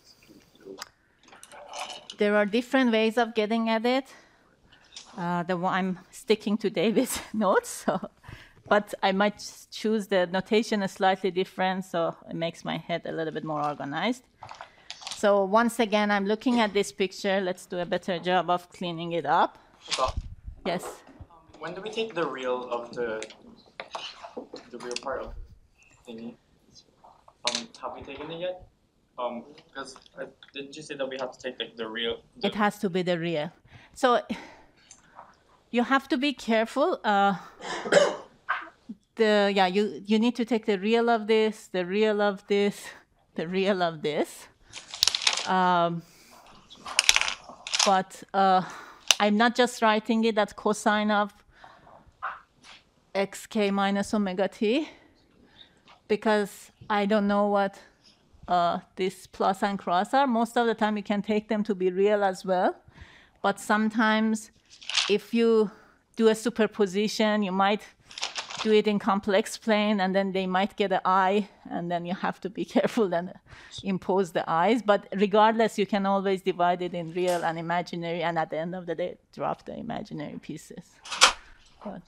there are different ways of getting at it. Uh, the one I'm sticking to David's notes, so, but I might choose the notation is slightly different, so it makes my head a little bit more organized. So once again, I'm looking at this picture. Let's do a better job of cleaning it up. Yes. When do we take the real of the the real part of the thingy? Um, have we taken it yet? Um, because uh, didn't you say that we have to take like the real? The, It has to be the real. So you have to be careful. Uh, the yeah, you you need to take the real of this, the real of this, the real of this. Um, but uh, I'm not just writing it as cosine of xk minus omega t, because I don't know what uh, this plus and cross are. Most of the time you can take them to be real as well. But sometimes if you do a superposition, you might do it in complex plane, and then they might get an I, and then you have to be careful and impose the I's. But regardless, you can always divide it in real and imaginary, and at the end of the day, drop the imaginary pieces. But,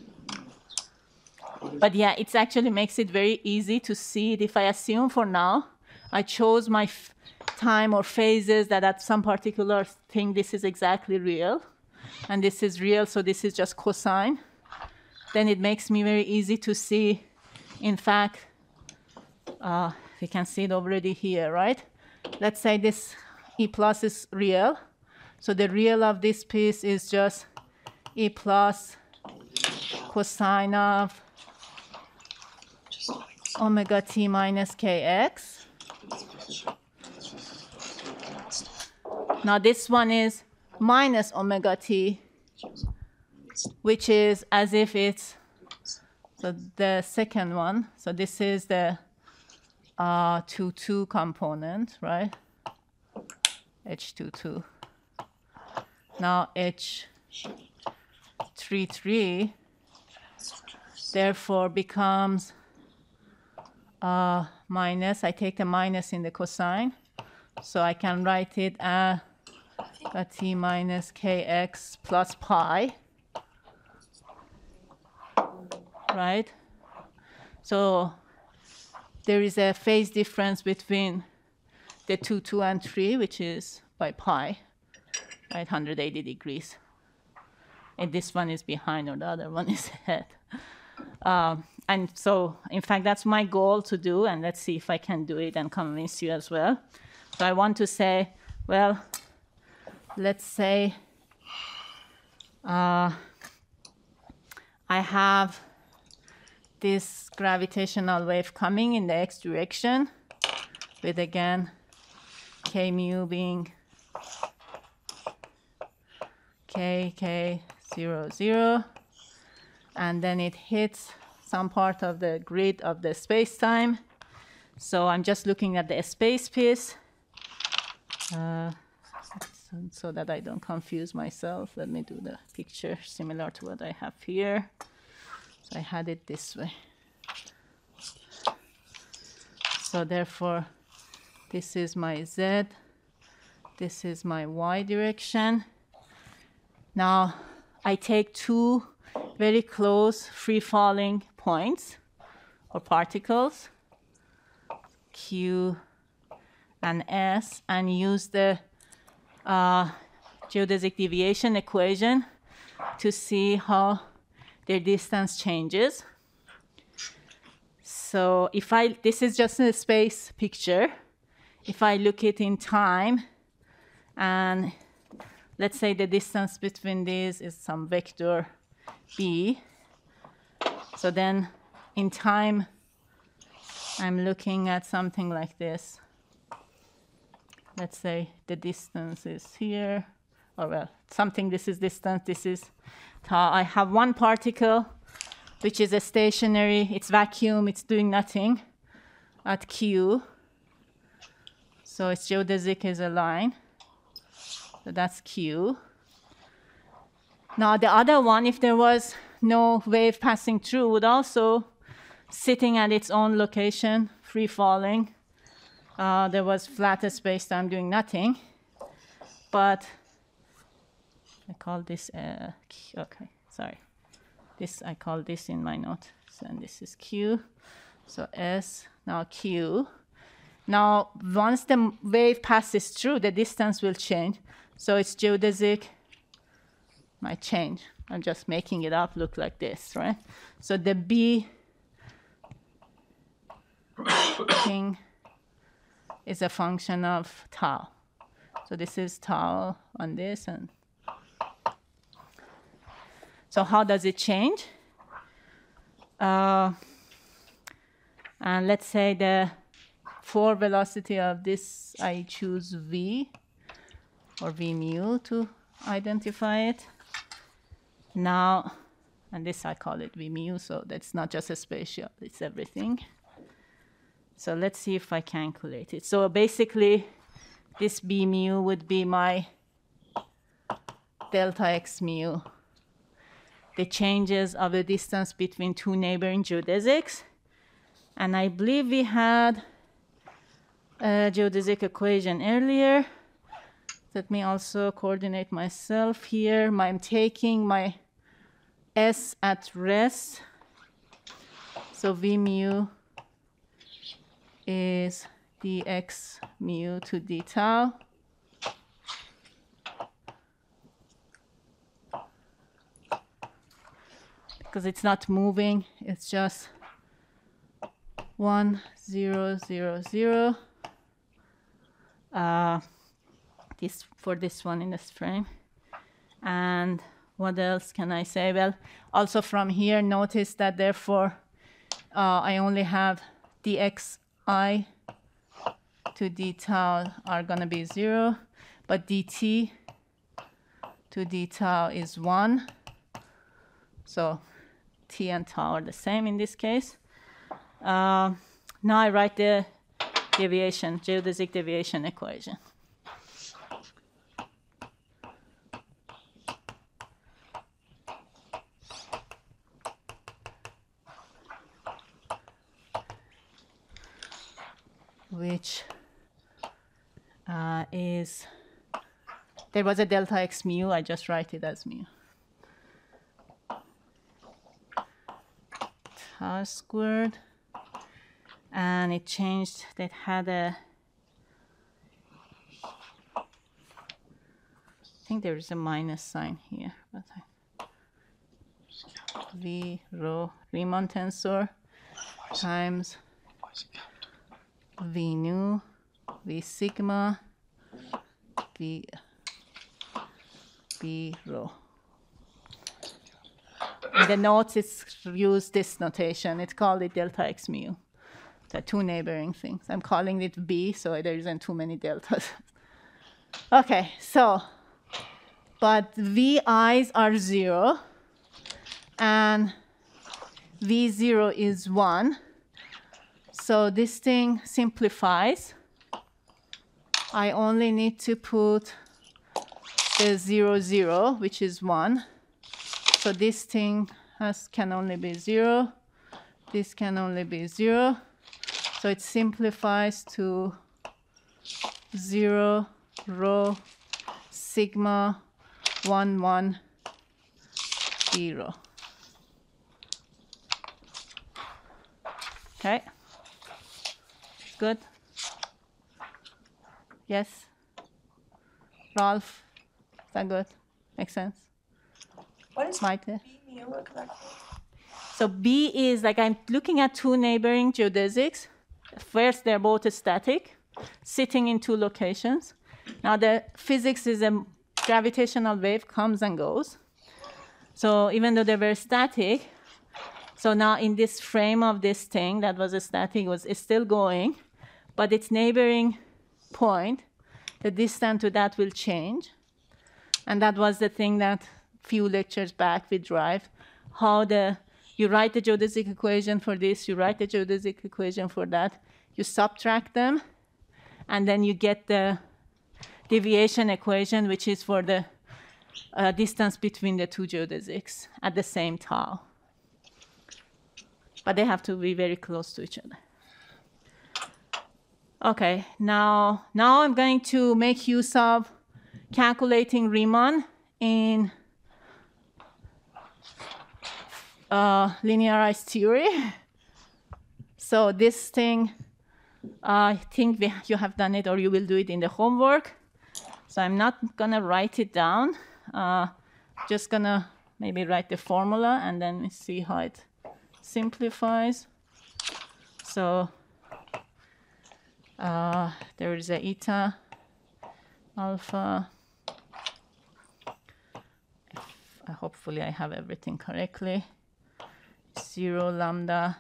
but yeah, it actually makes it very easy to see it. If I assume for now, I chose my f- time or phases that at some particular thing, this is exactly real, and this is real, so this is just cosine, then it makes me very easy to see, in fact, uh, we can see it already here, right? Let's say this E plus is real. So the real of this piece is just E plus cosine of omega t minus kx. Now this one is minus omega t, which is as if it's so the second one. So this is the uh, two two component, right? H two two. Now H three three therefore becomes uh, minus. I take the minus in the cosine, so I can write it as a t minus kx plus pi. right? So there is a phase difference between the two, two, and three, which is by pi, right, one hundred eighty degrees. And this one is behind, or the other one is ahead. Um, and so, in fact, that's my goal to do, and let's see if I can do it and convince you as well. So I want to say, well, let's say uh, I have this gravitational wave coming in the x direction, with again k mu being k, k, zero, zero, and then it hits some part of the grid of the space-time. So I'm just looking at the space piece, uh, so, so that I don't confuse myself. Let me do the picture similar to what I have here. So I had it this way. So therefore, this is my z, this is my y direction. Now, I take two very close free-falling points or particles, Q and S, and use the uh, geodesic deviation equation to see how their distance changes. So if I, this is just a space picture. If I look it in time, and let's say the distance between these is some vector b. So then in time, I'm looking at something like this. Let's say the distance is here, or well, something, this is distance, this is tau. I have one particle, which is a stationary, it's vacuum, it's doing nothing at Q. So its geodesic is a line. So that's Q. Now the other one, if there was no wave passing through, would also sitting at its own location, free falling. Uh, there was flat space-time doing nothing. But I call this, uh, Q, okay, sorry. This, I call this in my note, so, and this is Q. So S, now Q. Now, once the wave passes through, the distance will change. So its geodesic might change. I'm just making it up look like this, right? So the B thing is a function of tau. So this is tau on this. And so how does it change? Uh, and let's say the for velocity of this, I choose V, or V mu to identify it. Now, and this I call it V mu, so that's not just a spatial, it's everything. So let's see if I calculate it. So basically, this B mu would be my delta x mu, the changes of the distance between two neighboring geodesics. And I believe we had a geodesic equation earlier. Let me also coordinate myself here. I'm taking my S at rest. So V mu is dx mu to d tau. Because it's not moving, it's just one, zero, zero, zero. Uh, this for this one in this frame. And what else can I say? Well, also from here, notice that therefore uh, I only have dxi to d tau are going to be zero, but dt to d tau is one. So t and tau are the same in this case. Uh, now I write the deviation, geodesic deviation equation. Which uh, is, there was a delta x mu, I just write it as mu. tau squared, and it changed, that had a, I think there is a minus sign here, but I, V rho Riemann tensor times V nu, V sigma, V, V rho. In the notes, it's used this notation. It's called it delta x mu. The two neighboring things. I'm calling it B, so there isn't too many deltas. Okay, so, but V i's are zero, and V zero is one. So this thing simplifies. I only need to put the zero, zero, which is one. So this thing has, can only be zero. This can only be zero. So it simplifies to zero, rho, sigma, one, one, zero. Okay. Good. Yes. Ralph, is that good? Makes sense? What is Might. B mu exactly? So B is like I'm looking at two neighboring geodesics. First, they're both static, sitting in two locations. Now the physics is a gravitational wave comes and goes. So even though they were static, so now in this frame of this thing that was a static was is still going, but its neighboring point, the distance to that will change. And that was the thing that few lectures back we drive, how the you write the geodesic equation for this, you write the geodesic equation for that, you subtract them, and then you get the deviation equation, which is for the uh, distance between the two geodesics at the same tau. But they have to be very close to each other. Okay, now, now I'm going to make use of calculating Riemann in uh, linearized theory. So this thing, uh, I think we, you have done it or you will do it in the homework. So I'm not gonna write it down. Uh, just gonna maybe write the formula and then see how it simplifies. So uh, there is a eta alpha. Uh, hopefully I have everything correctly. Zero lambda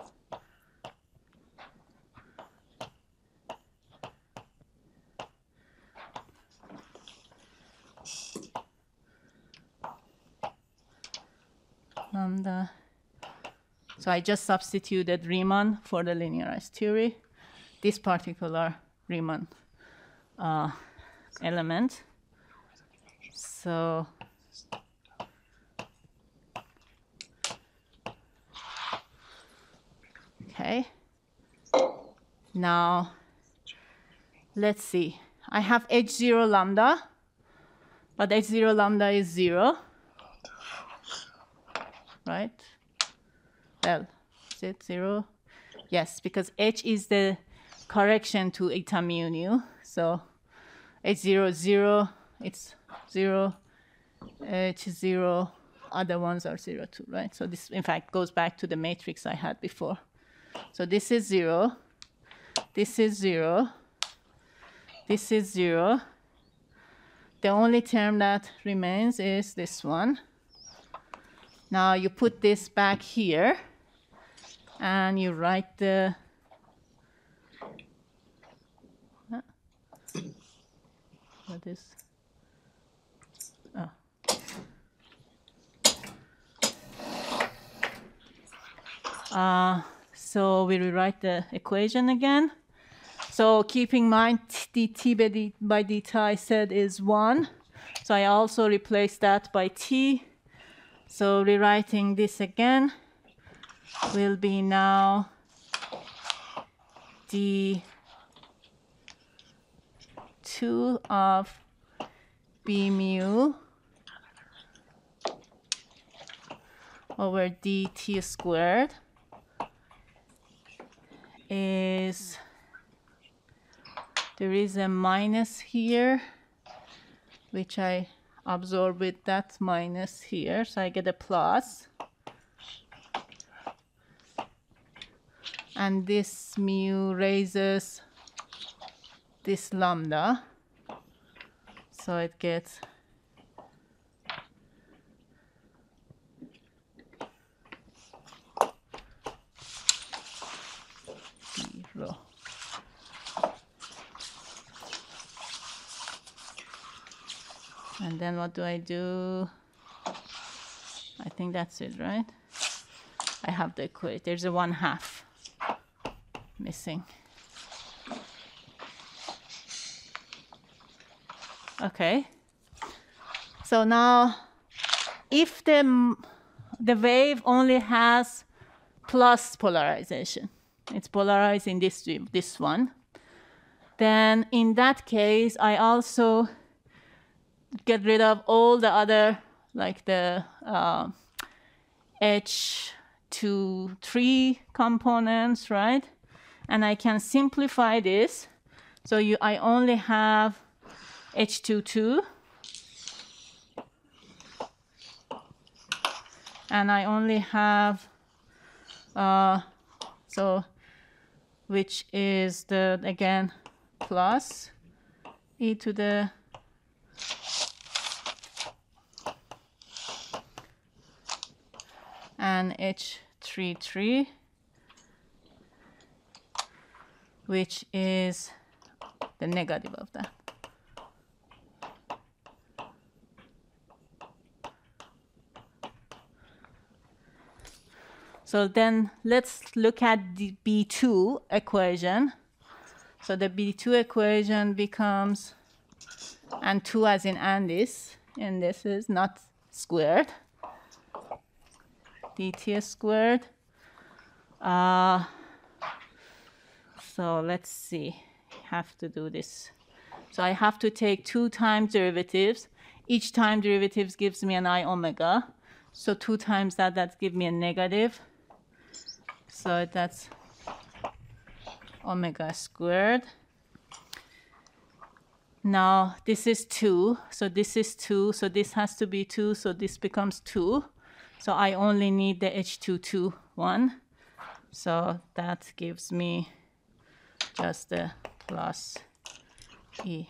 lambda. So I just substituted Riemann for the linearized theory. This particular Riemann uh, element. So okay. Now let's see. I have h zero lambda, but h zero lambda is zero, right? Well, is it zero? Yes, because h is the correction to eta mu nu. So h zero is zero, it's zero, h zero, other ones are zero too, right? So this, in fact, goes back to the matrix I had before. So this is zero, this is zero, this is zero. The only term that remains is this one. Now you put this back here, and you write the huh? What is oh. Uh, so we rewrite the equation again. So keep in mind dt by, d by deta I said is one. So I also replace that by t. So rewriting this again will be now d two of b mu over dt squared is, there is a minus here, which I absorb with that minus here, so I get a plus. And this mu raises this lambda, so it gets zero. And then what do I do? I think that's it, right? I have the equation. There's a one half missing. Okay. So now, if the the wave only has plus polarization, it's polarized in this this one, then in that case, I also get rid of all the other, like the uh, H two three components, right? And I can simplify this. So you, I only have H two two. And I only have, uh, so, which is the, again, plus e to the and H three three, which is the negative of that. So then let's look at the B two equation. So the B two equation becomes, and two as in and this, and this is not squared, dt squared. Uh, so let's see, have to do this. So I have to take two times derivatives. Each time derivatives gives me an I omega. So two times that, that gives me a negative. So that's omega squared. Now this is two, so this is two, so this has to be two, so this becomes two. So I only need the H two two one. So that gives me just the plus E.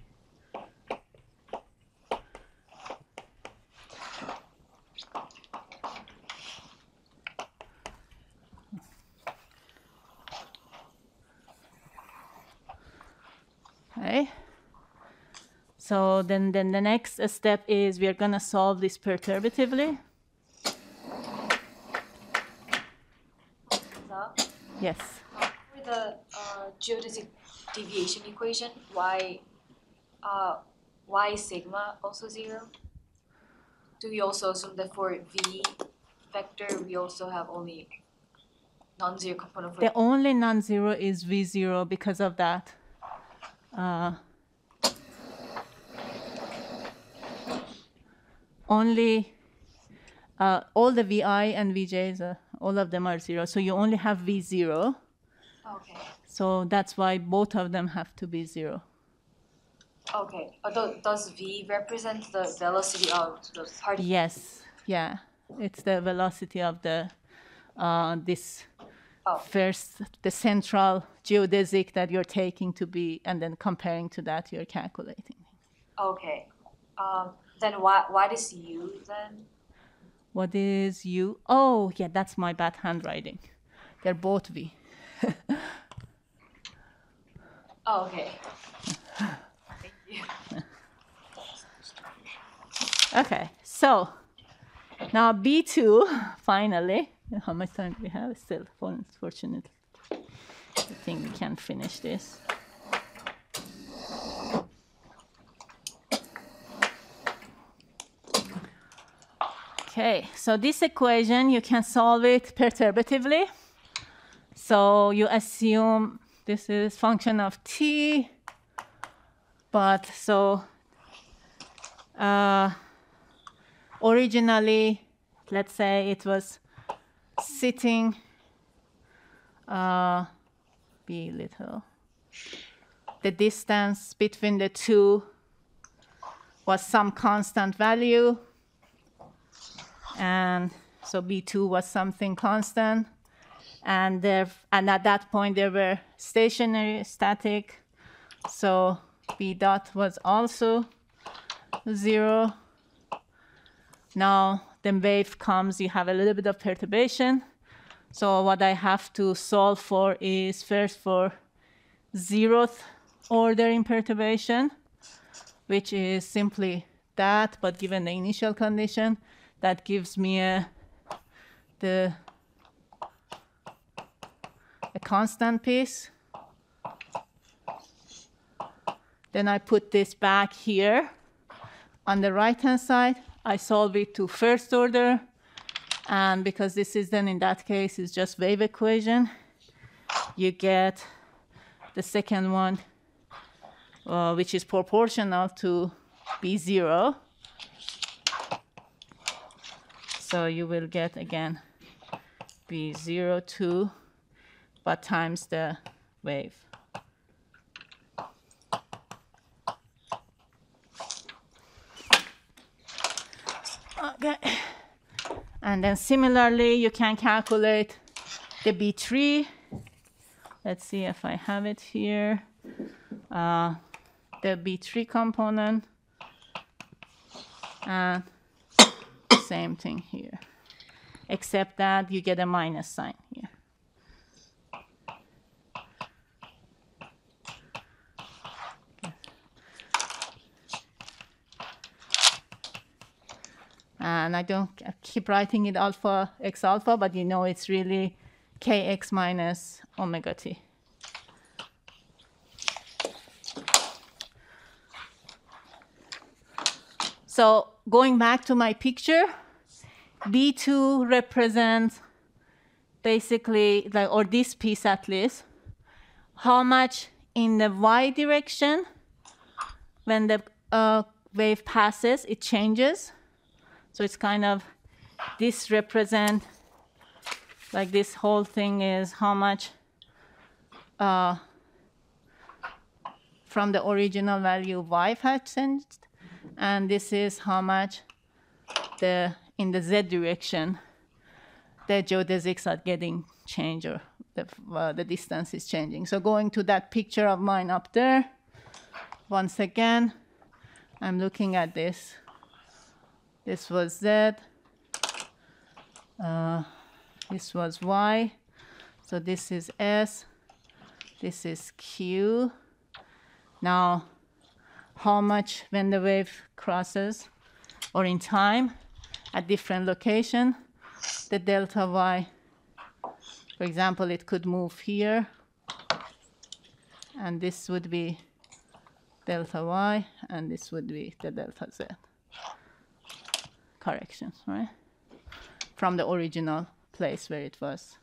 Okay. So then, then the next step is we are going to solve this perturbatively. So, Yes. uh, for the uh, geodesic deviation equation, why, uh, why is sigma also zero? Do we also assume that for v vector we also have only non-zero component for The only non-zero is v zero because of that. Uh, only uh, all the vi and vj's, uh, all of them are zero. So you only have v zero. Okay. So that's why both of them have to be zero. Okay. Although does v represent the velocity of the particle? Yes. Yeah. It's the velocity of the uh, this Oh. first, the central geodesic that you're taking to be, and then comparing to that, you're calculating. Okay. Um, then why why does u then? What is u? Oh, yeah, that's my bad handwriting. They're both v. Oh, okay. Thank you. Okay, so now B two, finally. How much time do we have? Still, unfortunately. I think we can finish this. Okay, so this equation, you can solve it perturbatively. So you assume this is function of t, but so uh, originally, let's say it was sitting uh, b little. The distance between the two was some constant value, and so b two was something constant, and there, and at that point they were stationary, static, so b dot was also zero. Now the wave comes, you have a little bit of perturbation. So what I have to solve for is first for zeroth order in perturbation, which is simply that, but given the initial condition, that gives me a, the, a constant piece. Then I put this back here. On the right-hand side, I solve it to first order. And because this is then, in that case, is just wave equation, you get the second one, uh, which is proportional to b zero. So you will get, again, b zero two, but times the wave. Okay. And then similarly, you can calculate the b three. Let's see if I have it here. Uh, the b three component. And same thing here, except that you get a minus sign here. And I don't I keep writing it alpha x alpha, but you know it's really kx minus omega t. So going back to my picture, b two represents basically, like, or this piece at least, how much in the y direction when the uh, wave passes, it changes. So it's kind of, this represent, like this whole thing is how much uh, from the original value y has changed. And this is how much the in the z direction the geodesics are getting changed, or the, uh, the distance is changing. So going to that picture of mine up there, once again, I'm looking at this. This was z, uh, this was y, so this is s, this is q. Now, how much when the wave crosses, or in time, at different location, the delta y, for example, it could move here, and this would be delta y, and this would be the delta z. Corrections, right? From the original place where it was,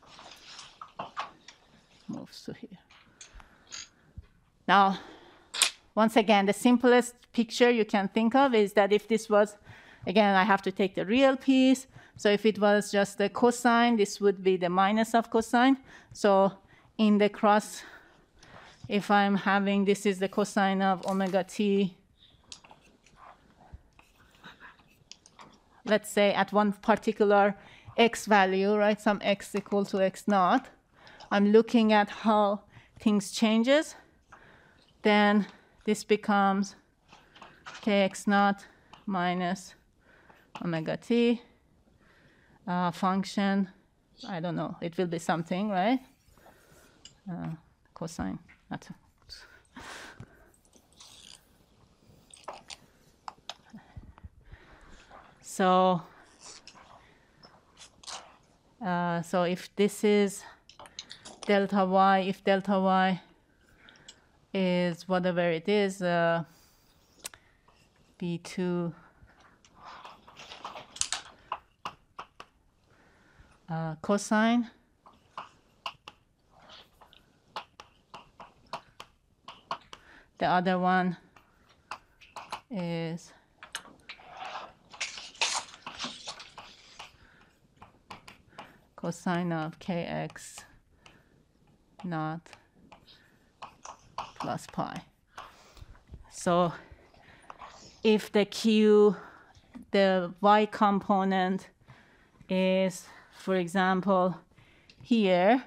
moves to here. Now, once again, the simplest picture you can think of is that if this was, again, I have to take the real piece. So if it was just the cosine, this would be the minus of cosine. So in the cross, if I'm having, this is the cosine of omega t, let's say at one particular x value, right, some x equal to x naught, I'm looking at how things changes, then this becomes kx naught minus omega t, uh, function, I don't know, it will be something, right? Uh, cosine, not. So, uh, so if this is delta y, if delta y is whatever it is, uh, b two uh, cosine, the other one is cosine of kx naught plus pi. So if the Q, the y component is, for example, here,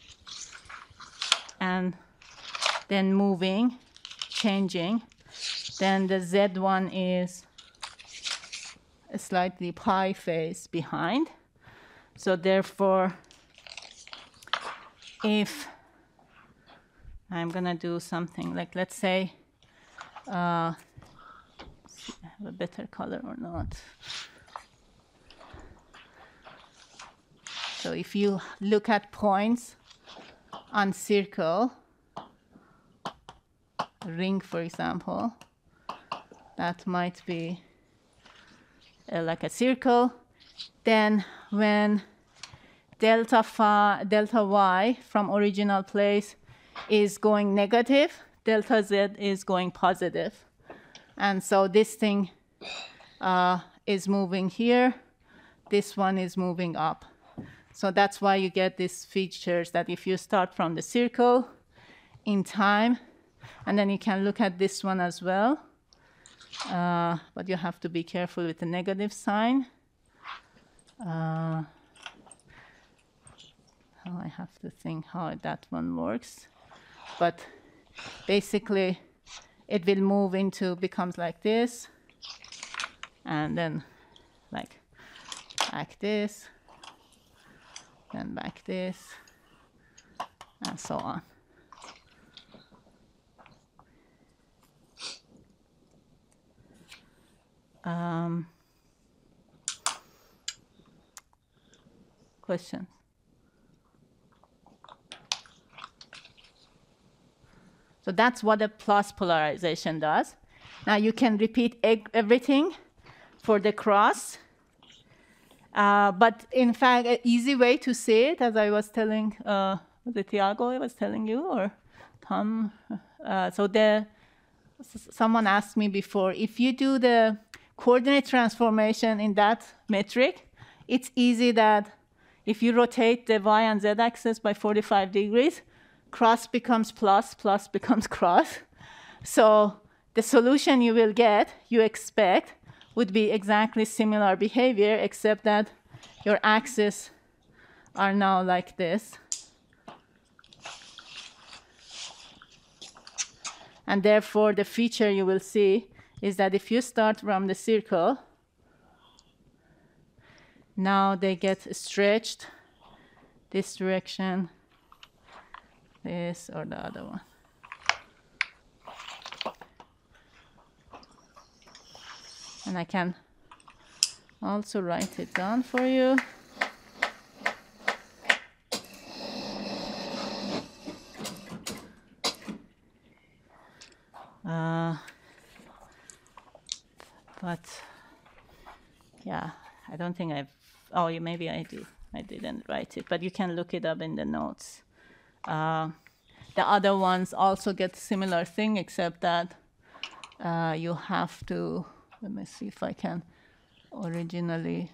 and then moving, changing, then the Z one is a slightly pi phase behind. So therefore, if I'm gonna do something like, let's say, uh, see if I have a better color or not. So if you look at points on circle, ring, for example, that might be uh, like a circle. Then when delta phi, delta y from original place is going negative, delta z is going positive. And so this thing uh, is moving here. This one is moving up. So that's why you get these features that if you start from the circle in time, and then you can look at this one as well. Uh, but you have to be careful with the negative sign. Uh, oh, I have to think how that one works. But basically, it will move into, becomes like this, and then like like this, then back this, and so on. Um, questions? So that's what a plus polarization does. Now you can repeat e- everything for the cross. Uh, but in fact, an easy way to see it, as I was telling, uh, was it Tiago I was telling you, or Tom? Uh, so the, someone asked me before, if you do the coordinate transformation in that metric, it's easy that if you rotate the y and z axis by forty-five degrees, cross becomes plus, plus becomes cross. So the solution you will get, you expect, would be exactly similar behavior, except that your axes are now like this. And therefore, the feature you will see is that if you start from the circle, now they get stretched this direction, this or the other one. And I can also write it down for you. Uh, but yeah, I don't think I've, oh, you, maybe I do. I didn't write it, but you can look it up in the notes. Uh, the other ones also get similar thing, except that uh, you have to, let me see if I can originally.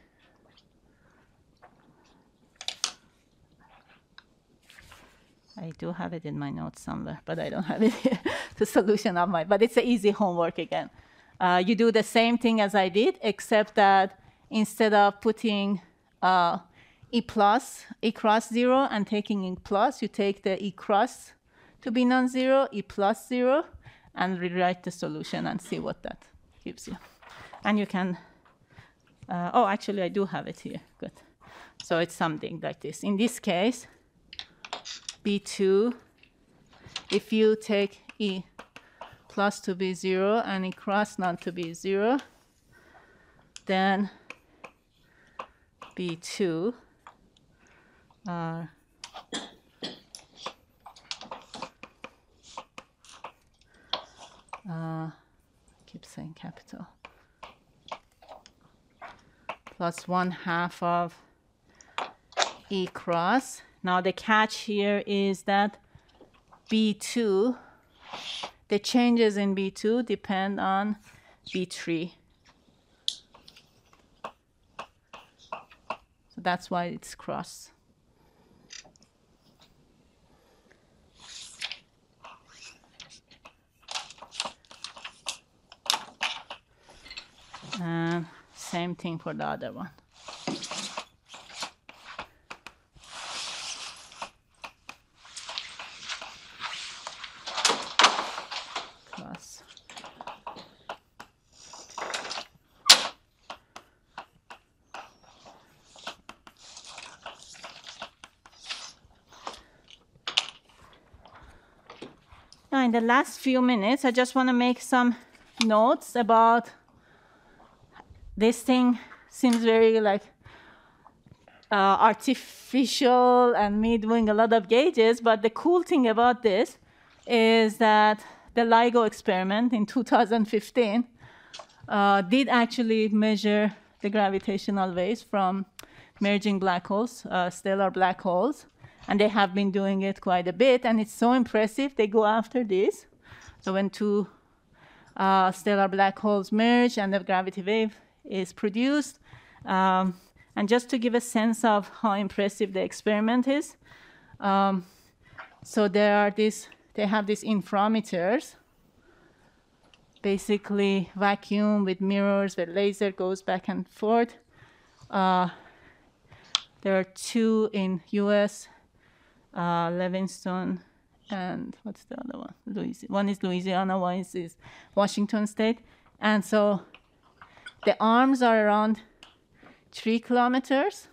I do have it in my notes somewhere, but I don't have it here. The solution of my, but it's an easy homework again. Uh, you do the same thing as I did, except that instead of putting uh, E plus, E cross zero, and taking E plus, you take the E cross to be non-zero, E plus zero, and rewrite the solution and see what that gives you. And you can, uh, oh, actually, I do have it here. Good. So it's something like this. In this case, B two, if you take E plus to be zero and E cross not to be zero, then B two are uh, keep saying capital, plus one half of E cross. Now the catch here is that B two, the changes in B two depend on B three. So that's why it's cross. same thing for the other one. Plus. Now, in the last few minutes, I just want to make some notes about this thing. Seems very like uh, artificial and me doing a lot of gauges, but the cool thing about this is that the LIGO experiment in two thousand fifteen uh, did actually measure the gravitational waves from merging black holes, uh, stellar black holes. And they have been doing it quite a bit, and it's so impressive. They go after this. So when two uh, stellar black holes merge and the gravity wave is produced, um, and just to give a sense of how impressive the experiment is, um, so there are these, they have these inframeters, basically vacuum with mirrors where laser goes back and forth. Uh, there are two in U S, Uh, Livingston, and what's the other one? Louis- one is Louisiana, one is, is Washington State. And so the arms are around three kilometers.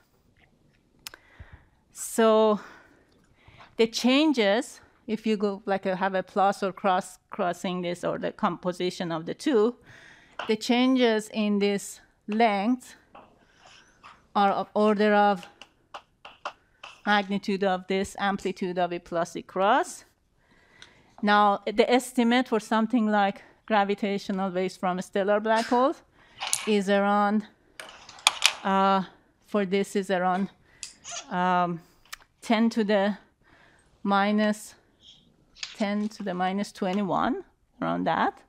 So the changes, if you go like a, have a plus or cross crossing this or the composition of the two, the changes in this length are of order of magnitude of this, amplitude of it plus it cross. Now, the estimate for something like gravitational waves from a stellar black hole is around, uh, for this is around um, ten to the minus, ten to the minus twenty-one, around that.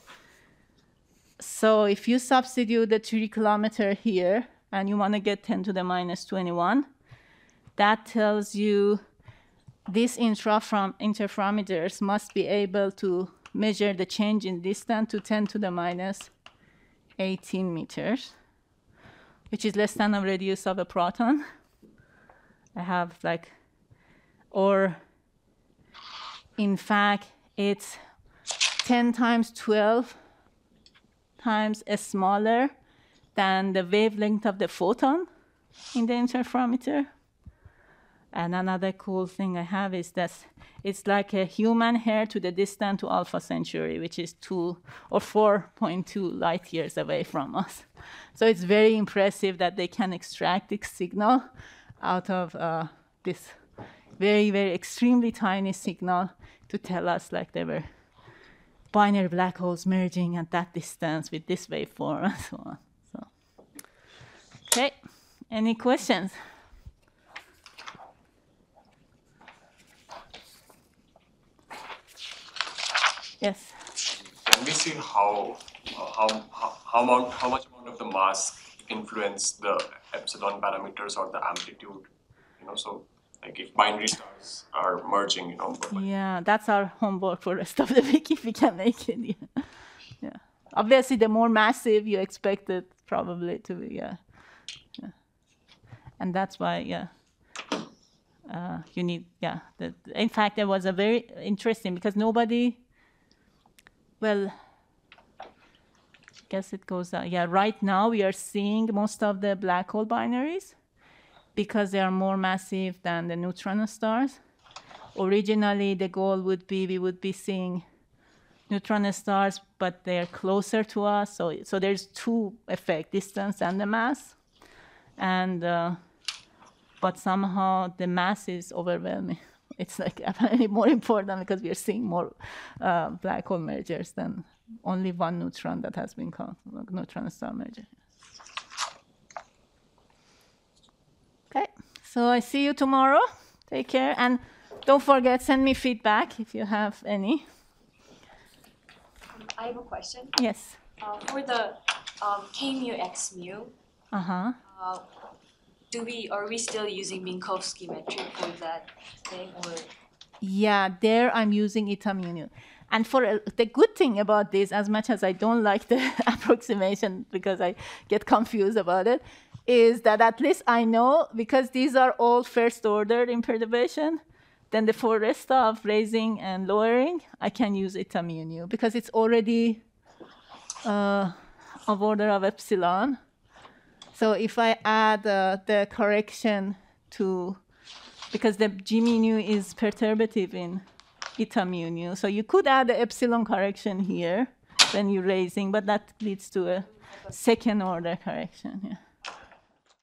So if you substitute the three kilometer here, and you want to get ten to the minus twenty-one, that tells you these intrafrom- interferometers must be able to measure the change in distance to ten to the minus eighteen meters, which is less than a radius of a proton. I have like, or in fact, it's ten times twelve times smaller than the wavelength of the photon in the interferometer. And another cool thing I have is that it's like a human hair to the distance to Alpha Centauri, which is two or four point two light years away from us. So it's very impressive that they can extract this signal out of uh, this very, very extremely tiny signal to tell us like there were binary black holes merging at that distance with this waveform and so on. So, okay, any questions? Yes. Can we see how uh, how how how, amount, how much amount of the mass influence the epsilon parameters or the amplitude? You know, so like if binary stars are merging, you know. But Yeah, that's our homework for the rest of the week if we can make it. Yeah. Yeah. Obviously, the more massive you expect it probably to be. Yeah. Yeah. And that's why, yeah. Uh, you need, yeah. The, in fact, it was a very interesting because nobody. Well, I guess it goes, uh, yeah, right now we are seeing most of the black hole binaries because they are more massive than the neutron stars. Originally, the goal would be we would be seeing neutron stars, but they're closer to us. So, so there's two effects, distance and the mass. And, uh, but somehow the mass is overwhelming. It's like apparently more important because we are seeing more uh, black hole mergers than only one neutron that has been called like neutron star merger. Okay, so I see you tomorrow. Take care, and don't forget, send me feedback if you have any. Um, I have a question. Yes. Uh, for the um, K mu X mu, Uh-huh. uh, do we are we still using Minkowski metric for that thing, or Yeah, there I'm using eta mu nu. And for uh, the good thing about this, as much as I don't like the approximation because I get confused about it, is that at least I know, because these are all first order in perturbation, then the for rest of raising and lowering, I can use eta mu nu because it's already uh, of order of epsilon. So if I add uh, the correction to, because the G mu nu is perturbative in eta mu nu, so you could add the epsilon correction here when you're raising, but that leads to a second order correction. Yeah.